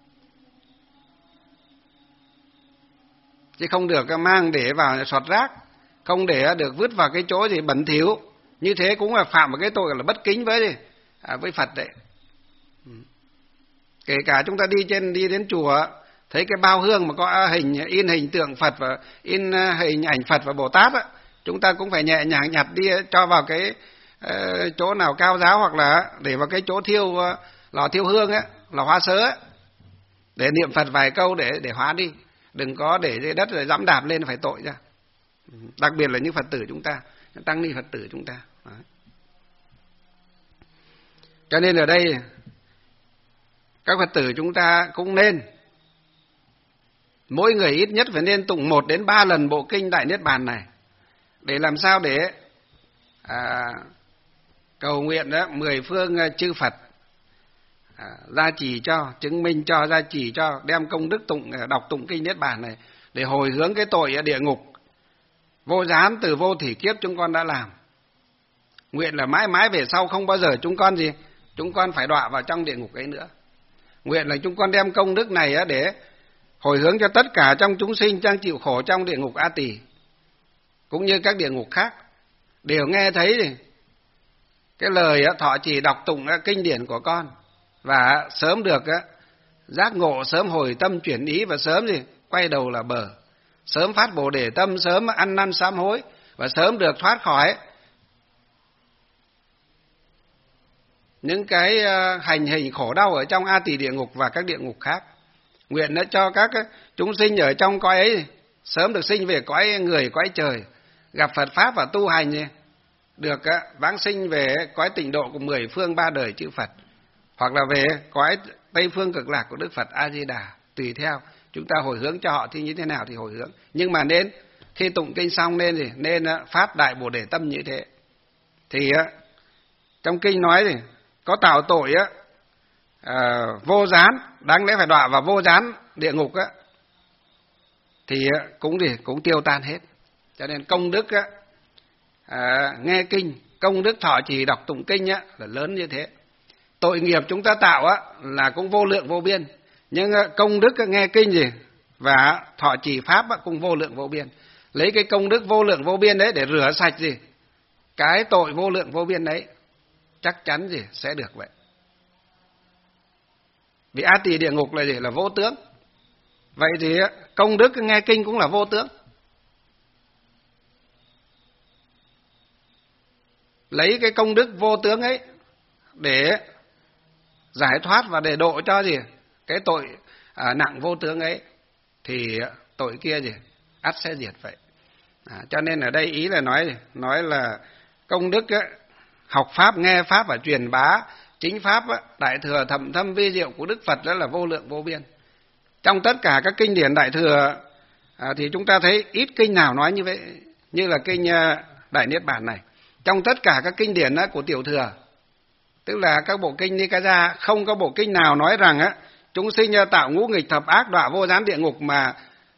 Chứ không được mang để vào sọt rác, không để được vứt vào cái chỗ gì bẩn thỉu. Như thế cũng là phạm một cái tội là bất kính với Phật đấy. Kể cả chúng ta đi đến chùa thấy cái bao hương mà có in hình tượng Phật và in hình ảnh Phật và Bồ Tát á, chúng ta cũng phải nhẹ nhàng nhặt đi cho vào cái chỗ nào cao giáo, hoặc là để vào cái chỗ lò thiêu hương á, lò hóa sớ á, để niệm Phật vài câu để hóa đi. Đừng có để dưới đất rồi dẫm đạp lên phải tội ra. Đặc biệt là những Phật tử chúng ta, tăng ni Phật tử chúng ta. Đấy. Cho nên ở đây các Phật tử chúng ta cũng nên mỗi người ít nhất phải nên tụng 1 đến 3 lần bộ kinh Đại Niết Bàn này, để làm sao để cầu nguyện 10 phương chư Phật gia trì cho, chứng minh cho, gia trì cho, đem công đức đọc tụng kinh Niết Bàn này để hồi hướng cái tội ở địa ngục vô gián từ vô thỉ kiếp chúng con đã làm. Nguyện là mãi mãi về sau không bao giờ chúng con phải đọa vào trong địa ngục ấy nữa. Nguyện là chúng con đem công đức này để hồi hướng cho tất cả trong chúng sinh đang chịu khổ trong địa ngục A Tỳ cũng như các địa ngục khác đều nghe thấy cái lời thọ trì đọc tụng kinh điển của con, và sớm được giác ngộ, sớm hồi tâm chuyển ý, và sớm quay đầu là bờ, sớm phát Bồ Đề tâm, sớm ăn năn sám hối, và sớm được thoát khỏi những cái hành hình khổ đau ở trong A Tỳ địa ngục và các địa ngục khác. Nguyện đã cho các chúng sinh ở trong cõi ấy sớm được sinh về cõi người, cõi trời, gặp Phật Pháp và tu hành, được vãng sinh về cõi tịnh độ của 10 phương 3 đời chư Phật, hoặc là về cõi Tây phương cực lạc của Đức Phật A Di Đà, tùy theo chúng ta hồi hướng cho họ thì như thế nào thì hồi hướng. Nhưng mà nên khi tụng kinh xong nên phát đại Bồ Đề tâm như thế. Thì trong kinh nói có tạo tội vô gián, đáng lẽ phải đọa vào vô gián địa ngục thì cũng tiêu tan hết. Cho nên công đức nghe kinh, công đức thọ trì đọc tụng kinh là lớn như thế. Tội nghiệp chúng ta tạo là cũng vô lượng vô biên, nhưng công đức nghe kinh và thọ trì pháp cũng vô lượng vô biên. Lấy cái công đức vô lượng vô biên đấy để rửa sạch cái tội vô lượng vô biên đấy, chắc chắn sẽ được vậy. Vì A Tỳ địa ngục là vô tướng. Vậy thì công đức nghe kinh cũng là vô tướng. Lấy cái công đức vô tướng ấy để giải thoát và để độ cho cái tội nặng vô tướng ấy, thì tội kia ắt sẽ diệt vậy. Cho nên ở đây ý là nói là công đức học pháp, nghe pháp và truyền bá chính pháp đại thừa thậm thâm vi diệu của Đức Phật đó là vô lượng vô biên. Trong tất cả các kinh điển đại thừa thì chúng ta thấy ít kinh nào nói như vậy, như là kinh Đại Niết Bàn này. Trong tất cả các kinh điển của tiểu thừa Tức là các bộ kinh Nikaya không có bộ kinh nào nói rằng á chúng sinh tạo ngũ nghịch thập ác đọa vô gián địa ngục mà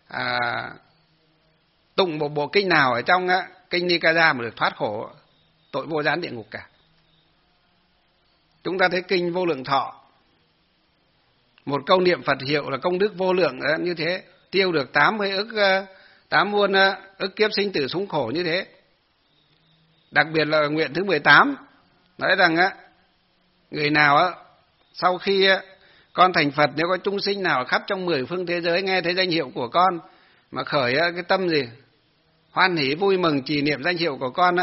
tụng một bộ kinh nào ở trong kinh Nikaya mà được thoát khổ tội vô gián địa ngục cả. Chúng ta thấy kinh Vô Lượng Thọ, một câu niệm Phật hiệu là công đức vô lượng như thế, tiêu được 8 muôn ức kiếp sinh tử súng khổ như thế. Đặc biệt là nguyện thứ 18 nói rằng người nào sau khi con thành Phật, nếu có chúng sinh nào khắp trong 10 phương thế giới nghe thấy danh hiệu của con mà khởi cái tâm gì hoan hỷ vui mừng trì niệm danh hiệu của con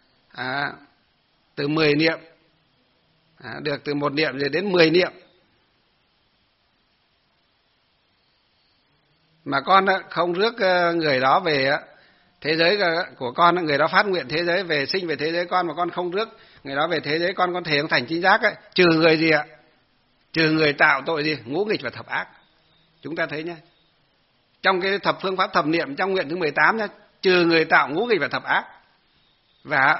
từ 10 niệm được từ 1 niệm rồi đến 10 niệm mà con không rước người đó về thế giới của con, người đó phát nguyện thế giới về sinh về thế giới con mà con không rước người đó về thế giới con thể không thành chính giác ấy, trừ người gì ạ? Trừ người tạo tội gì? Ngũ nghịch và thập ác. Chúng ta thấy nhé. Trong cái thập phương pháp thập niệm trong nguyện thứ 18 nhé, trừ người tạo ngũ nghịch và thập ác và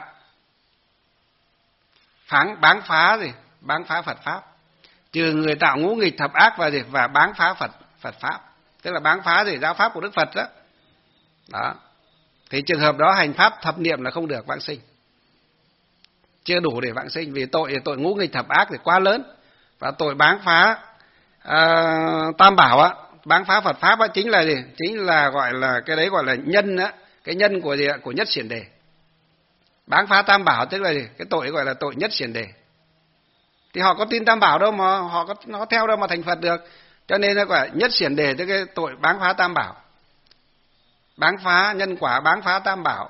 báng phá gì? Báng phá Phật pháp. Trừ người tạo ngũ nghịch thập ác và gì? Và báng phá Phật pháp. Tức là báng phá gì? Giáo pháp của Đức Phật đó. Đó. Thì trường hợp đó hành pháp thập niệm là không được vãng sinh. Chưa đủ để vãng sinh vì tội ngũ nghịch thập ác thì quá lớn. Và tội báng phá tam bảo báng phá Phật pháp chính là gì? Chính là gọi là cái đấy gọi là nhân cái nhân của gì ạ? Của nhất xiển đề. Báng phá tam bảo tức là gì? Cái tội gọi là tội nhất xiển đề. Thì họ có tin tam bảo đâu mà nó theo đâu mà thành Phật được. Cho nên nó gọi là nhất xiển đề tức cái tội báng phá tam bảo. Báng phá nhân quả, báng phá tam bảo,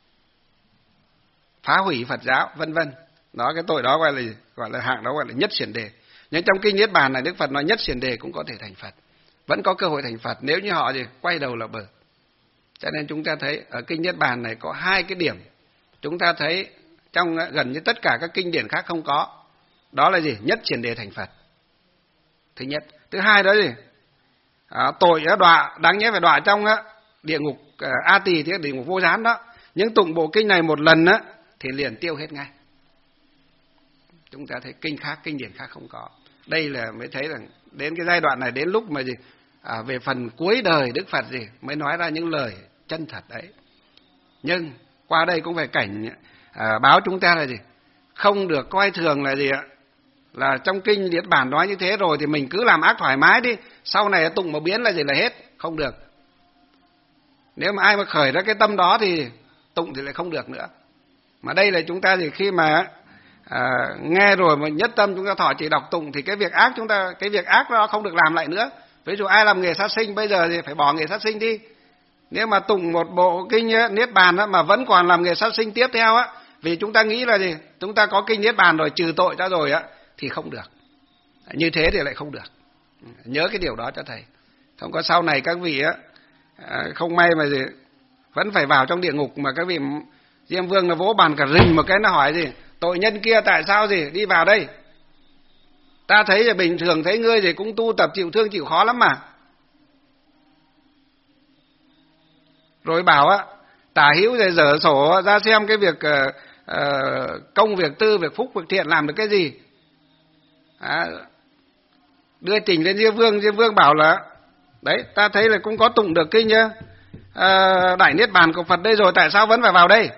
phá hủy Phật giáo, vân vân. Đó, cái tội đó gọi là hạng đó gọi là nhất xiển đề. Nhưng trong kinh Niết Bàn này Đức Phật nói nhất xiển đề cũng có thể thành Phật, vẫn có cơ hội thành Phật nếu như họ quay đầu là bờ. Cho nên chúng ta thấy ở kinh Niết Bàn này có 2 cái điểm chúng ta thấy trong gần như tất cả các kinh điển khác không có. Đó là gì? Nhất xiển đề thành Phật. Thứ nhất. Thứ hai đó gì? Tội đọa đáng nhẽ phải đọa trong địa ngục A Tỳ, thì địa ngục vô gián đó. Nhưng tụng bộ kinh này một lần thì liền tiêu hết ngay. Chúng ta thấy kinh khác, kinh điển khác không có. Đây là mới thấy rằng đến cái giai đoạn này, đến lúc mà gì về phần cuối đời Đức Phật gì mới nói ra những lời chân thật đấy. Nhưng qua đây cũng phải cảnh báo chúng ta là gì? Không được coi thường là gì ạ? Là trong kinh Niết Bàn nói như thế rồi thì mình cứ làm ác thoải mái đi, sau này tụng một biến là gì là hết, không được. Nếu mà ai mà khởi ra cái tâm đó thì tụng thì lại không được nữa. Mà đây là chúng ta thì khi mà nghe rồi mà nhất tâm chúng ta thọ chỉ đọc tụng thì cái việc ác đó không được làm lại nữa. Ví dụ ai làm nghề sát sinh bây giờ thì phải bỏ nghề sát sinh đi. Nếu mà tụng một bộ kinh Niết Bàn mà vẫn còn làm nghề sát sinh tiếp theo vì chúng ta nghĩ là gì? Chúng ta có kinh Niết Bàn rồi, trừ tội ra rồi thì không được. Như thế thì lại không được. Nhớ cái điều đó cho thầy. Không có sau này các vị không may mà gì vẫn phải vào trong địa ngục mà các vị Diêm Vương là vỗ bàn cả rình một cái, nó hỏi gì? Tội nhân kia tại sao gì đi vào đây? Ta thấy là bình thường thấy ngươi thì cũng tu tập chịu thương chịu khó lắm mà. Rồi bảo tả hữu rồi dở sổ ra xem cái việc công việc tư, việc phúc, việc thiện làm được cái gì. Đưa trình lên Diêm Vương bảo là đấy, ta thấy là cũng có tụng được kinh Đại Niết Bàn của Phật đây rồi, tại sao vẫn phải vào đây?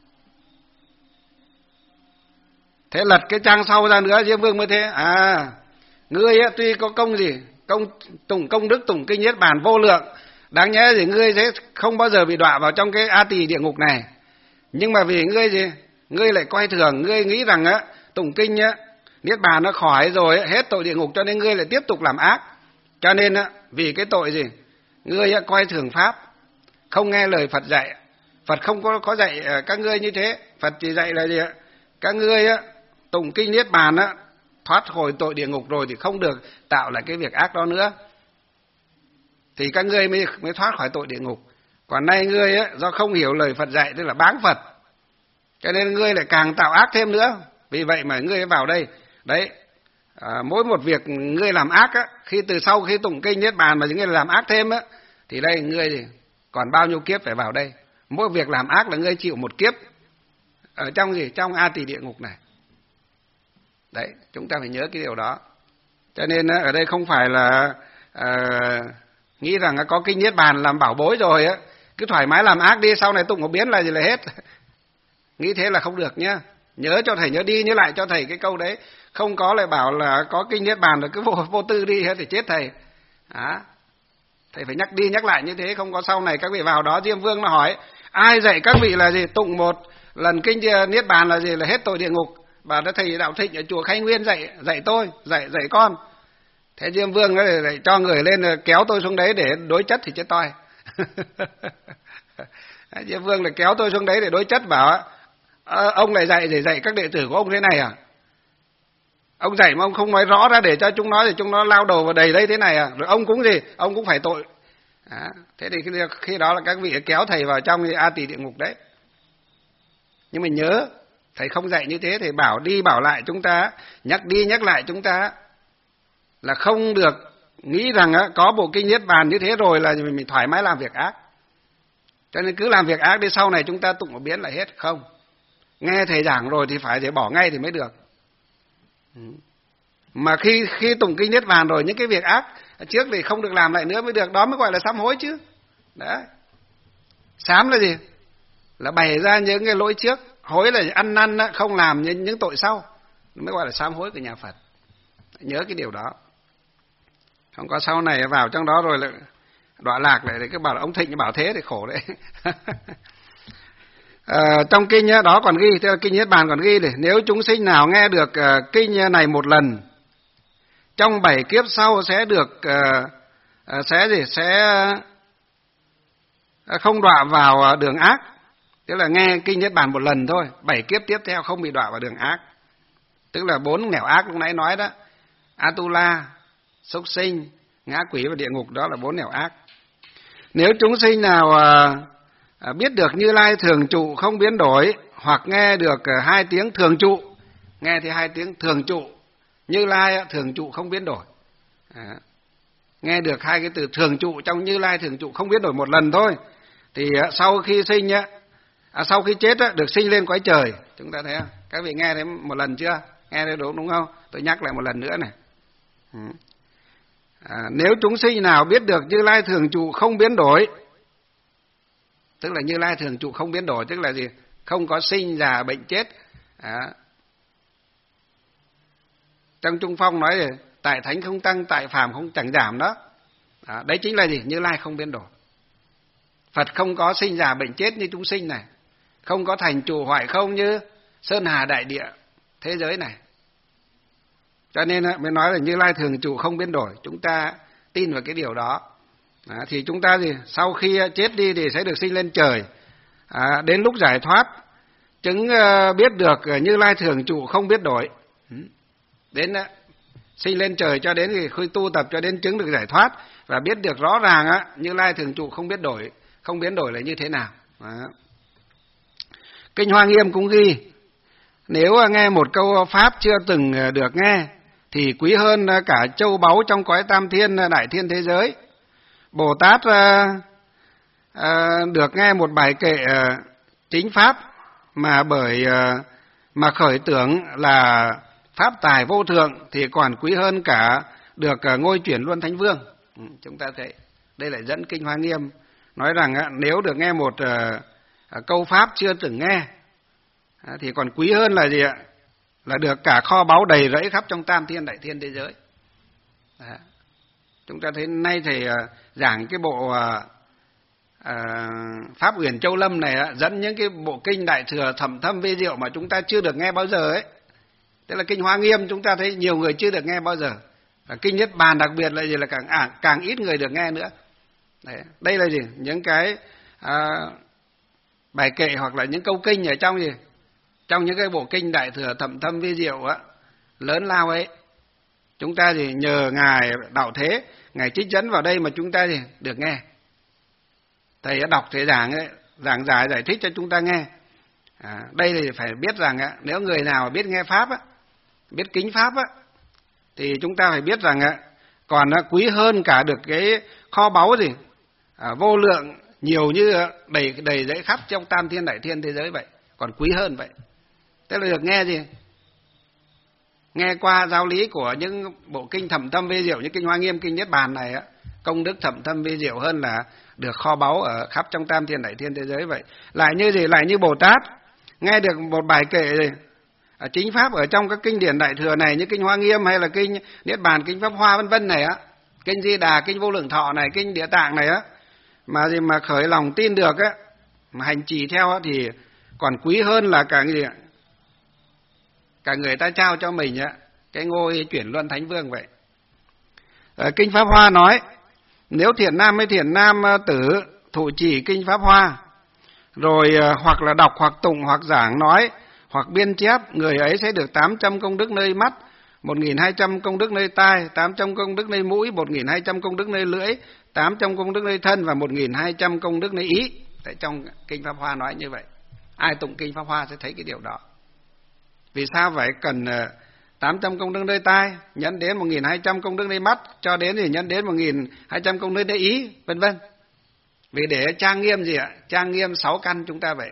Thế lật cái trang sau ra nữa, Diêm Vương mới thế. Ngươi tuy có công gì, tụng công đức, tụng kinh Niết Bàn vô lượng, đáng nhẽ thì ngươi sẽ không bao giờ bị đọa vào trong cái A Tỳ địa ngục này. Nhưng mà vì ngươi lại coi thường, ngươi nghĩ rằng tụng kinh Niết Bàn nó khỏi rồi, hết tội địa ngục, cho nên ngươi lại tiếp tục làm ác. Cho nên vì cái tội gì? Ngươi coi thường pháp, không nghe lời Phật dạy. Phật không có dạy các ngươi như thế. Phật chỉ dạy là gì? Các ngươi tụng kinh Niết Bàn thoát khỏi tội địa ngục rồi thì không được tạo lại cái việc ác đó nữa. Thì các ngươi mới thoát khỏi tội địa ngục. Còn nay ngươi do không hiểu lời Phật dạy, tức là báng Phật, cho nên ngươi lại càng tạo ác thêm nữa. Vì vậy mà ngươi vào đây. Đấy, mỗi một việc ngươi làm ác sau khi tụng kinh Niết Bàn mà ngươi làm ác thêm thì đây ngươi còn bao nhiêu kiếp phải vào đây. Mỗi việc làm ác là ngươi chịu một kiếp ở trong A Tỳ địa ngục này. Đấy, chúng ta phải nhớ cái điều đó. Cho nên ở đây không phải là nghĩ rằng có kinh Niết Bàn làm bảo bối rồi á, cứ thoải mái làm ác đi, sau này tụng một biến là gì là hết. Nghĩ thế là không được nhá. Nhớ cho thầy, nhớ đi nhớ lại cho thầy cái câu đấy. Không có lại bảo là có kinh Niết Bàn rồi cứ vô tư đi hết thì chết thầy. Thầy phải nhắc đi nhắc lại như thế, không có sau này các vị vào đó Diêm Vương nó hỏi ai dạy các vị là gì, tụng một lần kinh Niết Bàn là gì là hết tội địa ngục. Và thầy Đạo Thịnh ở chùa Khai Nguyên dạy tôi, dạy con. Thế Diêm Vương nó lại cho người lên kéo tôi xuống đấy để đối chất thì chết toi. Diêm Vương lại kéo tôi xuống đấy để đối chất, bảo ông lại dạy các đệ tử của ông thế này à? Ông dạy mà ông không nói rõ ra để cho chúng nó thì chúng nó lao đầu vào đầy đây thế này à? Rồi ông cũng gì? Ông cũng phải tội. Thế thì khi đó là các vị kéo thầy vào trong A Tỳ địa ngục đấy. Nhưng mà nhớ, thầy không dạy như thế, thầy bảo đi bảo lại chúng ta, nhắc đi nhắc lại chúng ta là không được nghĩ rằng có bộ kinh Niết Bàn như thế rồi là mình thoải mái làm việc ác. Cho nên cứ làm việc ác đi, sau này chúng ta tụng một biến là hết. Không. Nghe thầy giảng rồi thì phải để bỏ ngay thì mới được. Mà khi tụng kinh Niết Bàn rồi, những cái việc ác trước thì không được làm lại nữa mới được. Đó mới gọi là sám hối chứ. Đấy. Sám là gì? Là bày ra những cái lỗi trước. Hối là ăn năn không làm những tội sau. Mới gọi là sám hối của nhà Phật. Nhớ cái điều đó. Không có sau này vào trong đó rồi lại đọa lạc lại cứ bảo là ông Thịnh bảo thế thì khổ đấy. Trong kinh đó còn ghi, theo kinh Niết Bàn còn ghi này, nếu chúng sinh nào nghe được kinh này một lần, trong 7 kiếp sau sẽ được sẽ không đọa vào đường ác. Tức là nghe kinh Niết Bàn một lần thôi, 7 kiếp tiếp theo không bị đọa vào đường ác. Tức là 4 nẻo ác lúc nãy nói đó, Atula, súc sinh, ngã quỷ và địa ngục, đó là 4 nẻo ác. Nếu chúng sinh nào biết được Như Lai thường trụ không biến đổi, hoặc nghe được 2 tiếng thường trụ, nghe thì 2 tiếng thường trụ, Như Lai thường trụ không biến đổi. Nghe được 2 cái từ thường trụ trong Như Lai thường trụ không biến đổi một lần thôi, thì sau khi sinh sau khi chết được sinh lên cõi trời. Chúng ta thấy không? Các vị nghe thấy một lần chưa? Nghe thấy đúng không? Tôi nhắc lại một lần nữa này. Nếu chúng sinh nào biết được Như Lai thường trụ không biến đổi, tức là Như Lai thường trụ không biến đổi, tức là gì? Không có sinh già bệnh chết. Trong Trung Phong nói là tại thánh không tăng, tại phàm không chẳng giảm đó. Đấy chính là gì? Như Lai không biến đổi. Phật không có sinh già bệnh chết như chúng sinh này, không có thành trụ hoại không như sơn hà đại địa thế giới này. Cho nên mới nói là Như Lai thường trụ không biến đổi. Chúng ta tin vào cái điều đó. Thì chúng ta gì? Sau khi chết đi thì sẽ được sinh lên trời. Đến lúc giải thoát, chứng biết được Như Lai thường trụ không biến đổi. Đến sinh lên trời cho đến khi tu tập cho đến chứng được giải thoát và biết được rõ ràng Như Lai thường trụ không biến đổi. Không biến đổi là như thế nào? Kinh Hoa Nghiêm cũng ghi, nếu nghe một câu pháp chưa từng được nghe thì quý hơn cả châu báu trong cõi tam thiên đại thiên thế giới. Bồ Tát được nghe một bài kệ chính pháp mà khởi tưởng là pháp tài vô thượng thì còn quý hơn cả được ngôi chuyển luân thánh vương. Chúng ta thấy đây lại dẫn Kinh Hoa Nghiêm nói rằng nếu được nghe một câu pháp chưa từng nghe thì còn quý hơn là gì ạ? Là được cả kho báu đầy rẫy khắp trong tam thiên đại thiên thế giới. Chúng ta thấy nay thầy giảng cái bộ Pháp Uyển Châu Lâm này dẫn những cái bộ kinh Đại Thừa thầm thâm vi diệu mà chúng ta chưa được nghe bao giờ ấy. Tức là Kinh Hoa Nghiêm chúng ta thấy nhiều người chưa được nghe bao giờ. Kinh Niết Bàn đặc biệt là gì, là càng ít người được nghe nữa. Đây là gì? Những cái bài kệ hoặc là những câu kinh ở trong gì? Trong những cái bộ kinh Đại Thừa thầm thâm vi diệu lớn lao ấy. Chúng ta thì nhờ Ngài Đạo Thế, Ngài trích dẫn vào đây mà chúng ta thì được nghe. Thầy đã đọc, thầy giảng ấy, giảng giải, giải thích cho chúng ta nghe. Đây thì phải biết rằng nếu người nào biết nghe Pháp, biết kính Pháp, thì chúng ta phải biết rằng còn quý hơn cả được cái kho báu gì vô lượng nhiều như đầy rẫy khắp trong tam thiên đại thiên thế giới vậy. Còn quý hơn vậy. Tức là được nghe gì? nghe qua giáo lý của những bộ kinh thậm thâm vi diệu như kinh Hoa Nghiêm, kinh Niết Bàn này á, công đức thậm thâm vi diệu hơn là được kho báu ở khắp trong tam thiên đại thiên thế giới vậy. Lại như gì? Lại như Bồ Tát nghe được một bài kệ gì chính pháp ở trong các kinh điển đại thừa này, như kinh Hoa Nghiêm hay là kinh Niết Bàn, kinh Pháp Hoa vân vân này á, kinh Di Đà, kinh Vô Lượng Thọ này, kinh Địa Tạng này á, mà khởi lòng tin được á, mà hành trì theo á, thì còn quý hơn là cả gì ạ? Cả người ta trao cho mình á cái ngôi chuyển luân thánh vương vậy. Ở kinh Pháp Hoa nói, nếu thiện nam hay thiện nam tử thụ trì kinh Pháp Hoa, rồi hoặc là đọc hoặc tụng hoặc giảng nói hoặc biên chép, người ấy sẽ được 800 công đức nơi mắt, 1.200 công đức nơi tai, 800 công đức nơi mũi, 1.200 công đức nơi lưỡi, 800 công đức nơi thân và 1.200 công đức nơi ý. Tại trong kinh Pháp Hoa nói như vậy. Ai tụng kinh Pháp Hoa sẽ thấy cái điều đó. Vì sao phải cần 800 công đức nơi tai, nhấn đến 1.200 công đức nơi mắt, cho đến thì nhấn đến 1.200 công đức nơi ý, vân vân. Vì để trang nghiêm gì ạ? Trang nghiêm 6 căn chúng ta vậy.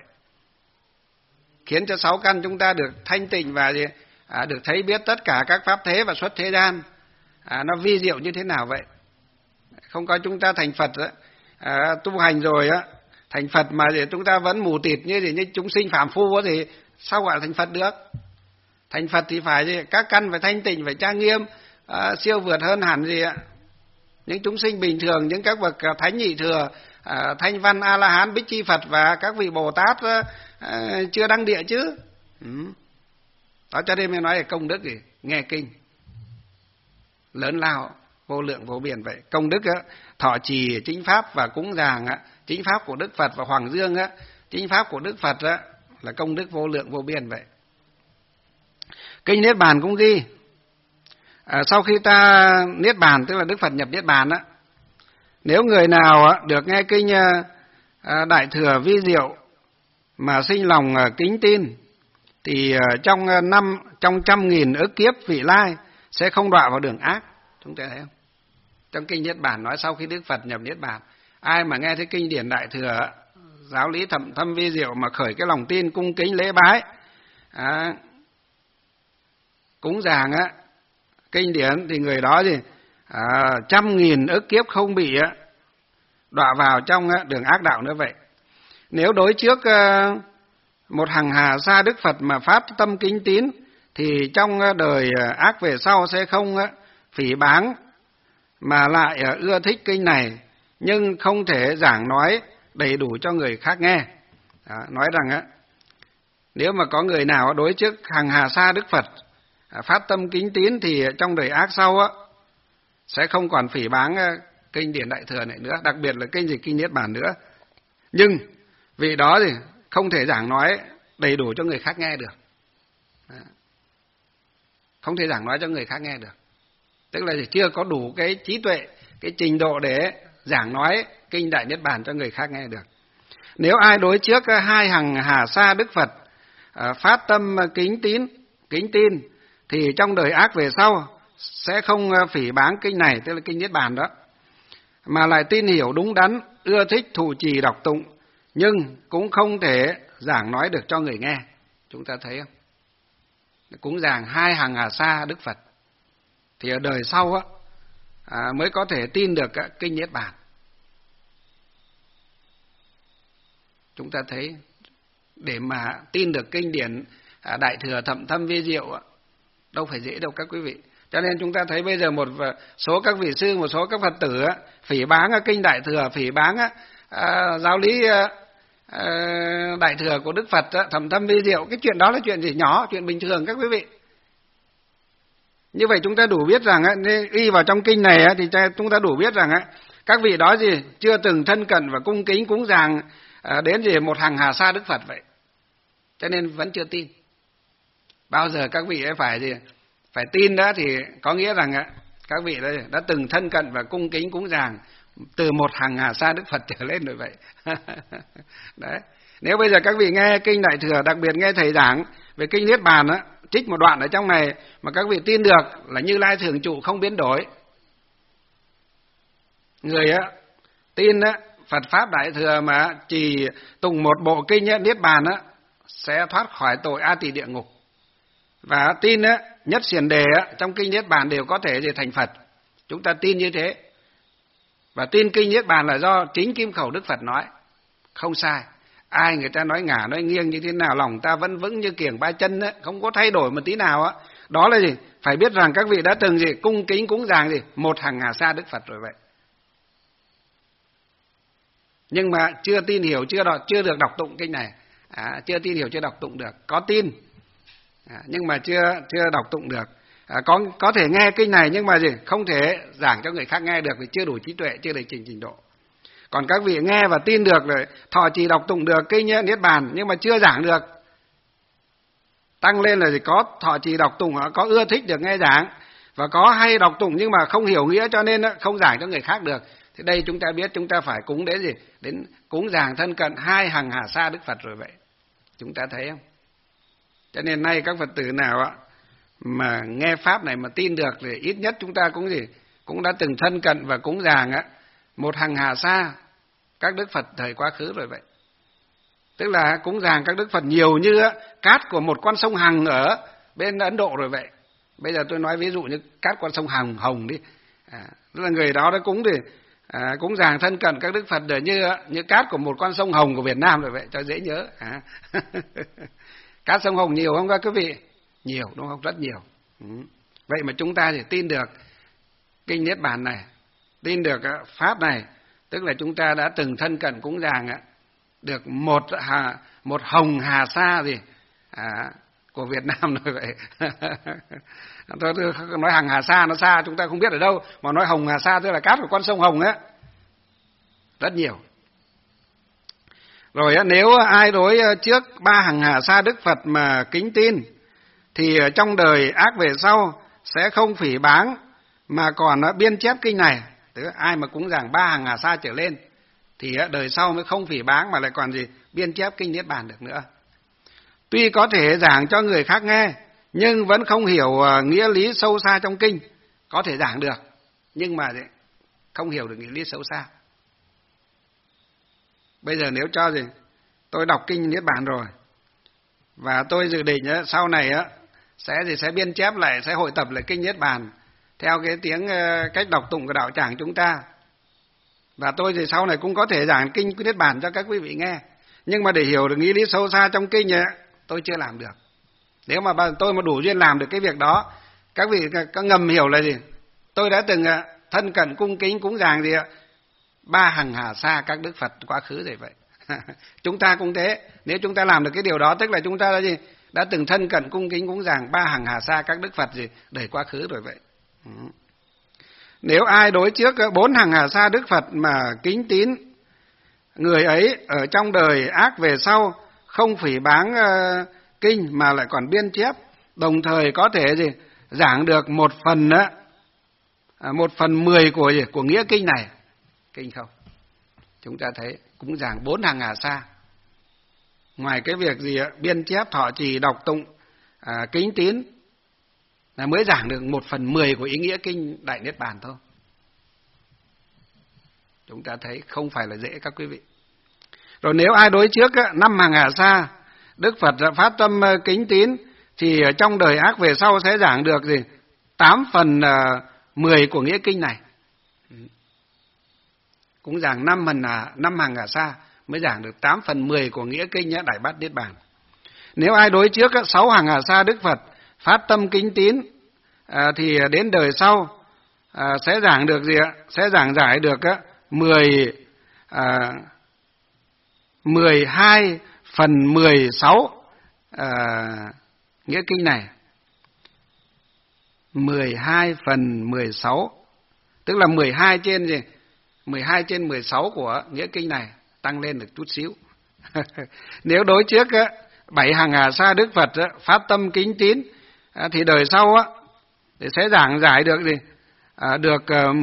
Khiến cho 6 căn chúng ta được thanh tịnh và gì? Được thấy biết tất cả các pháp thế và xuất thế gian. Nó vi diệu như thế nào vậy? Không có chúng ta thành Phật tu hành rồi á, thành Phật mà để chúng ta vẫn mù tịt như chúng sinh phàm phu thì sao gọi là thành Phật được? Thành Phật thì phải gì? Các căn phải thanh tịnh, phải trang nghiêm, siêu vượt hơn hẳn gì ạ? Những chúng sinh bình thường, những các bậc thánh nhị thừa, thanh văn A La Hán, Bích Chi Phật và các vị Bồ Tát chưa đăng địa chứ. Đó cho nên mới nói là công đức gì? Nghe kinh lớn lao, vô lượng vô biên vậy. Công đức thọ trì chính pháp và cúng dường chính pháp của Đức Phật và Hoàng Dương chính pháp của Đức Phật là công đức vô lượng vô biên vậy. Kinh Niết Bàn cũng ghi sau khi ta Niết Bàn, tức là Đức Phật nhập Niết Bàn nếu người nào được nghe kinh Đại Thừa vi diệu mà sinh lòng kính tin thì trong 100.000 ức kiếp vị lai sẽ không đọa vào đường ác. Chúng ta thấy không? Trong kinh Niết Bàn nói sau khi Đức Phật nhập Niết Bàn, ai mà nghe thấy kinh điển Đại Thừa giáo lý thậm thâm vi diệu mà khởi cái lòng tin cung kính lễ bái cúng dường kinh điển thì người đó gì 100.000 ức kiếp không bị đọa vào trong đường ác đạo nữa vậy. Nếu đối trước một hằng hà sa Đức Phật mà phát tâm kính tín thì trong đời ác về sau sẽ không phỉ báng mà lại ưa thích kinh này, nhưng không thể giảng nói đầy đủ cho người khác nghe. Nói rằng nếu mà có người nào đối trước hằng hà sa Đức Phật phát tâm kính tín thì trong đời ác sau sẽ không còn phỉ báng kinh điển Đại Thừa này nữa, đặc biệt là kinh dịch kinh Niết Bàn nữa. Nhưng vì đó thì không thể giảng nói đầy đủ cho người khác nghe được. Không thể giảng nói cho người khác nghe được. Tức là chưa có đủ cái trí tuệ, cái trình độ để giảng nói kinh Đại Niết Bàn cho người khác nghe được. Nếu ai đối trước hai hằng hà sa Đức Phật phát tâm kính tin thì trong đời ác về sau sẽ không phỉ báng kinh này, tức là kinh Niết Bàn đó, mà lại tin hiểu đúng đắn, ưa thích thụ trì đọc tụng, nhưng cũng không thể giảng nói được cho người nghe. Chúng ta thấy không? Cúng dường hai hằng hà sa Đức Phật thì ở đời sau mới có thể tin được kinh Niết Bàn. Chúng ta thấy để mà tin được kinh điển Đại Thừa thậm thâm vi diệu đâu phải dễ đâu các quý vị. Cho nên chúng ta thấy bây giờ một số các vị sư, một số các Phật tử phỉ báng kinh Đại Thừa, phỉ báng giáo lý Đại Thừa của Đức Phật thậm thâm vi diệu. Cái chuyện đó là chuyện gì nhỏ, chuyện bình thường các quý vị. Như vậy chúng ta đủ biết rằng y vào trong kinh này thì chúng ta đủ biết rằng các vị đó gì chưa từng thân cận và cung kính cúng dường đến gì một hằng hà sa Đức Phật vậy. Cho nên vẫn chưa tin. Bao giờ các vị ấy phải tin đó thì có nghĩa rằng các vị đã từng thân cận và cung kính cúng dường từ một hằng hà sa Đức Phật trở lên rồi vậy. Đấy. Nếu bây giờ các vị nghe kinh Đại Thừa, đặc biệt nghe thầy giảng về kinh Niết Bàn trích một đoạn ở trong này mà các vị tin được là Như Lai thường trụ không biến đổi. Người tin Phật pháp Đại Thừa mà chỉ tùng một bộ kinh Niết Bàn sẽ thoát khỏi tội A Tỳ địa ngục. Và tin nhất xiển đề trong kinh Niết Bàn đều có thể thành Phật. Chúng ta tin như thế. Và tin kinh Niết Bàn là do chính kim khẩu Đức Phật nói. Không sai. Ai người ta nói ngả nói nghiêng như thế nào, lòng ta vẫn vững như kiểng ba chân ấy, không có thay đổi một tí nào á. Đó là gì? Phải biết rằng các vị đã từng cung kính cúng dường một hằng hà sa Đức Phật rồi vậy. Nhưng mà chưa tin hiểu, chưa được đọc tụng kinh này. Chưa tin hiểu, chưa đọc tụng được. Có tin, nhưng mà chưa đọc tụng được. Có thể nghe kinh này nhưng mà không thể giảng cho người khác nghe được vì chưa đủ trí tuệ, chưa đầy trình độ. Còn các vị nghe và tin được rồi, thọ trì đọc tụng được kinh Niết Bàn nhưng mà chưa giảng được. Tăng lên là có thọ trì đọc tụng, có ưa thích được nghe giảng và có hay đọc tụng nhưng mà không hiểu nghĩa cho nên không giảng cho người khác được. Thì đây chúng ta biết chúng ta phải cúng đến đến cúng dường thân cận 2 hằng hà sa Đức Phật rồi vậy. Chúng ta thấy không? Cho nên nay các Phật tử nào mà nghe pháp này mà tin được thì ít nhất chúng ta cũng đã từng thân cận và cúng dường 1 hằng hà sa các Đức Phật thời quá khứ rồi vậy. Tức là cúng dường các Đức Phật nhiều như cát của một con sông Hằng ở bên Ấn Độ rồi vậy. Bây giờ tôi nói ví dụ như cát con sông Hồng đi. Tức là người đó đã cúng cúng dường thân cận các Đức Phật để như cát của một con sông Hồng của Việt Nam rồi vậy, cho dễ nhớ. Cát sông Hồng nhiều không các quý vị? Nhiều đúng không? Rất nhiều. Vậy mà chúng ta thì tin được kinh Niết Bàn này, tin được pháp này, tức là chúng ta đã từng thân cận cúng dường được một hồng hà sa của Việt Nam rồi vậy. Tôi nói hằng hà sa nó xa chúng ta không biết ở đâu, mà nói hồng hà sa tức là cát của con sông Hồng rất nhiều. Rồi nếu ai đối trước 3 hằng hà sa Đức Phật mà kính tin thì trong đời ác về sau sẽ không phỉ báng mà còn biên chép kinh này. Tức là ai mà cúng dường 3 hằng hà sa trở lên thì đời sau mới không phỉ báng mà lại còn biên chép kinh Niết Bàn được nữa. Tuy có thể giảng cho người khác nghe nhưng vẫn không hiểu nghĩa lý sâu xa trong kinh. Có thể giảng được nhưng mà không hiểu được nghĩa lý sâu xa. Bây giờ nếu cho tôi đọc kinh Niết Bàn rồi và tôi dự định sau này sẽ biên chép lại, sẽ hội tập lại kinh Niết Bàn theo cái cách đọc tụng của đạo tràng chúng ta. Và tôi thì sau này cũng có thể giảng kinh Niết Bàn cho các quý vị nghe. Nhưng mà để hiểu được nghĩa lý sâu xa trong kinh tôi chưa làm được. Nếu mà tôi mà đủ duyên làm được cái việc đó, các vị có ngầm hiểu là tôi đã từng thân cận cung kính cúng dường 3 hằng hà sa các Đức Phật quá khứ rồi vậy. Chúng ta cũng thế. Nếu chúng ta làm được cái điều đó tức là chúng ta đã từng thân cận cung kính cúng dường 3 hằng hà sa các Đức Phật đời quá khứ rồi vậy. Nếu ai đối trước 4 hằng hà sa Đức Phật mà kính tín, người ấy ở trong đời ác về sau không phỉ báng kinh mà lại còn biên chép, đồng thời có thể giảng được 1/10 của nghĩa kinh này. Kinh không? Chúng ta thấy cũng giảng 4 hằng hà sa. Ngoài cái việc biên chép, thọ trì, đọc tụng, kính tín là mới giảng được 1/10 của ý nghĩa kinh Đại Niết Bàn thôi. Chúng ta thấy không phải là dễ các quý vị. Rồi nếu ai đối trước 5 hằng hà sa Đức Phật phát tâm kính tín thì trong đời ác về sau sẽ giảng được 8/10 của nghĩa kinh này. Cũng giảng 5 hằng hà sa mới giảng được 8/10 của nghĩa kinh Đại Bát Niết Bàn. Nếu ai đối trước 6 hằng hà sa Đức Phật phát tâm kính tín thì đến đời sau sẽ giảng được sẽ giảng giải được 12/16 nghĩa kinh này. 12/16 tức là 12/16 của nghĩa kinh này, tăng lên được chút xíu. Nếu đối trước 7 hằng hà sa Đức Phật phát tâm kính tín thì đời sau thì sẽ giảng giải được được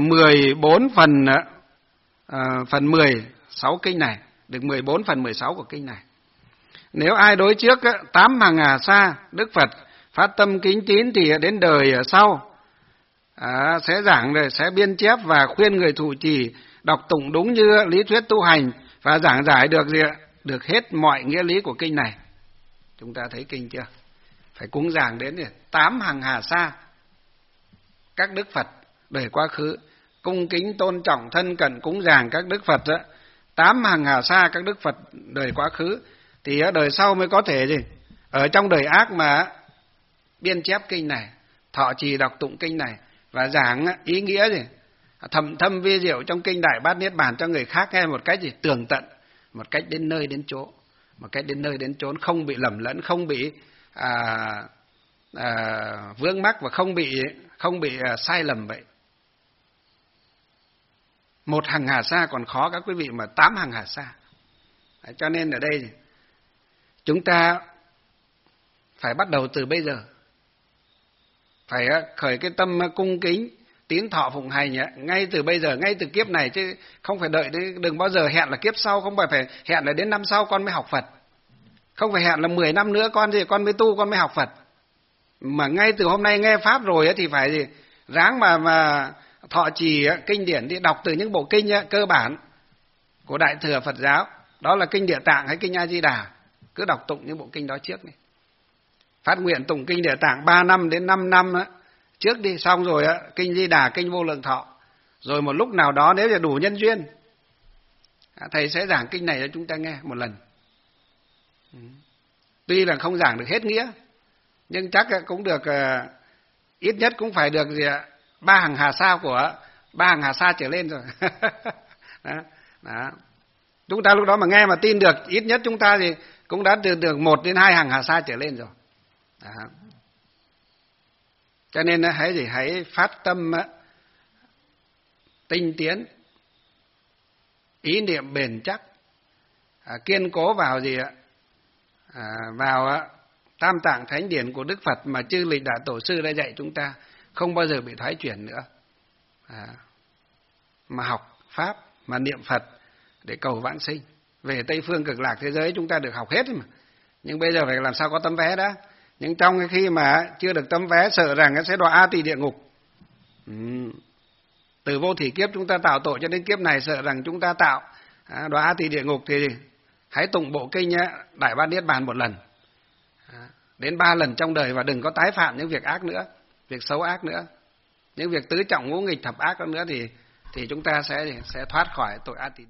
14/16 kinh này, được 14/16 của kinh này. Nếu ai đối trước 8 hằng hà sa Đức Phật phát tâm kính tín thì đến đời sau sẽ giảng sẽ biên chép và khuyên người thụ trì đọc tụng đúng như lý thuyết tu hành và giảng giải được hết mọi nghĩa lý của kinh này. Chúng ta thấy kinh chưa? phải cúng dường đến 8 hằng hà sa các đức Phật đời quá khứ, cung kính tôn trọng thân cận cúng dường các đức Phật đó, 8 hằng hà sa các đức Phật đời quá khứ, thì ở đời sau mới có thể gì ở trong đời ác mà biên chép kinh này, thọ trì đọc tụng kinh này và giảng ý nghĩa gì thầm thâm vi diệu trong kinh Đại Bát Niết Bàn cho người khác nghe một cách gì tường tận, một cách đến nơi đến chỗ, một cách đến nơi đến chốn, không bị lầm lẫn, không bị vướng mắc và không bị sai lầm vậy. 1 hằng hà sa còn khó các quý vị, mà 8 hằng hà sa. Cho nên ở đây chúng ta phải bắt đầu từ bây giờ, phải khởi cái tâm cung kính tín thọ phụng hành ngay từ bây giờ, ngay từ kiếp này, chứ không phải đợi đến, đừng bao giờ hẹn là kiếp sau, không phải hẹn là đến năm sau con mới học Phật, không phải hẹn là 10 năm nữa con mới tu, con mới học Phật, mà ngay từ hôm nay nghe pháp rồi thì phải gì ráng mà thọ trì kinh điển, đi đọc từ những bộ kinh cơ bản của Đại thừa Phật giáo, đó là kinh Địa Tạng hay kinh A Di Đà, cứ đọc tụng những bộ kinh đó trước này. Phát nguyện tụng kinh Địa Tạng 3 năm đến 5 năm trước đi, xong rồi kinh Di Đà, kinh Vô Lượng Thọ, rồi một lúc nào đó nếu là đủ nhân duyên, thầy sẽ giảng kinh này cho chúng ta nghe một lần. Tuy là không giảng được hết nghĩa, nhưng chắc cũng được, ít nhất cũng phải được 3 hằng hà sa của 3 hằng hà sa trở lên rồi. Đó. Chúng ta lúc đó mà nghe mà tin được, ít nhất chúng ta thì cũng đã được 1 đến 2 hằng hà sa trở lên rồi. Đó. Cho nên hãy phát tâm tinh tiến, ý niệm bền chắc, kiên cố vào vào Tam Tạng Thánh Điển của Đức Phật mà chư lịch đại tổ sư đã dạy chúng ta, không bao giờ bị thoái chuyển nữa. Mà học pháp, mà niệm Phật để cầu vãng sinh. Về Tây Phương Cực Lạc thế giới chúng ta được học hết mà. Nhưng bây giờ phải làm sao có tấm vé đó. Nhưng trong cái khi mà chưa được tấm vé, sợ rằng nó sẽ đọa A Tỳ địa ngục. Từ vô thỉ kiếp chúng ta tạo tội cho đến kiếp này sợ rằng chúng ta tạo đọa A Tỳ địa ngục, thì hãy tụng bộ kinh Đại Bát Niết Bàn một lần, đến 3 lần trong đời, và đừng có tái phạm những việc ác nữa, việc xấu ác nữa, những việc tứ trọng ngũ nghịch thập ác đó nữa, thì chúng ta sẽ thoát khỏi tội A Tỳ.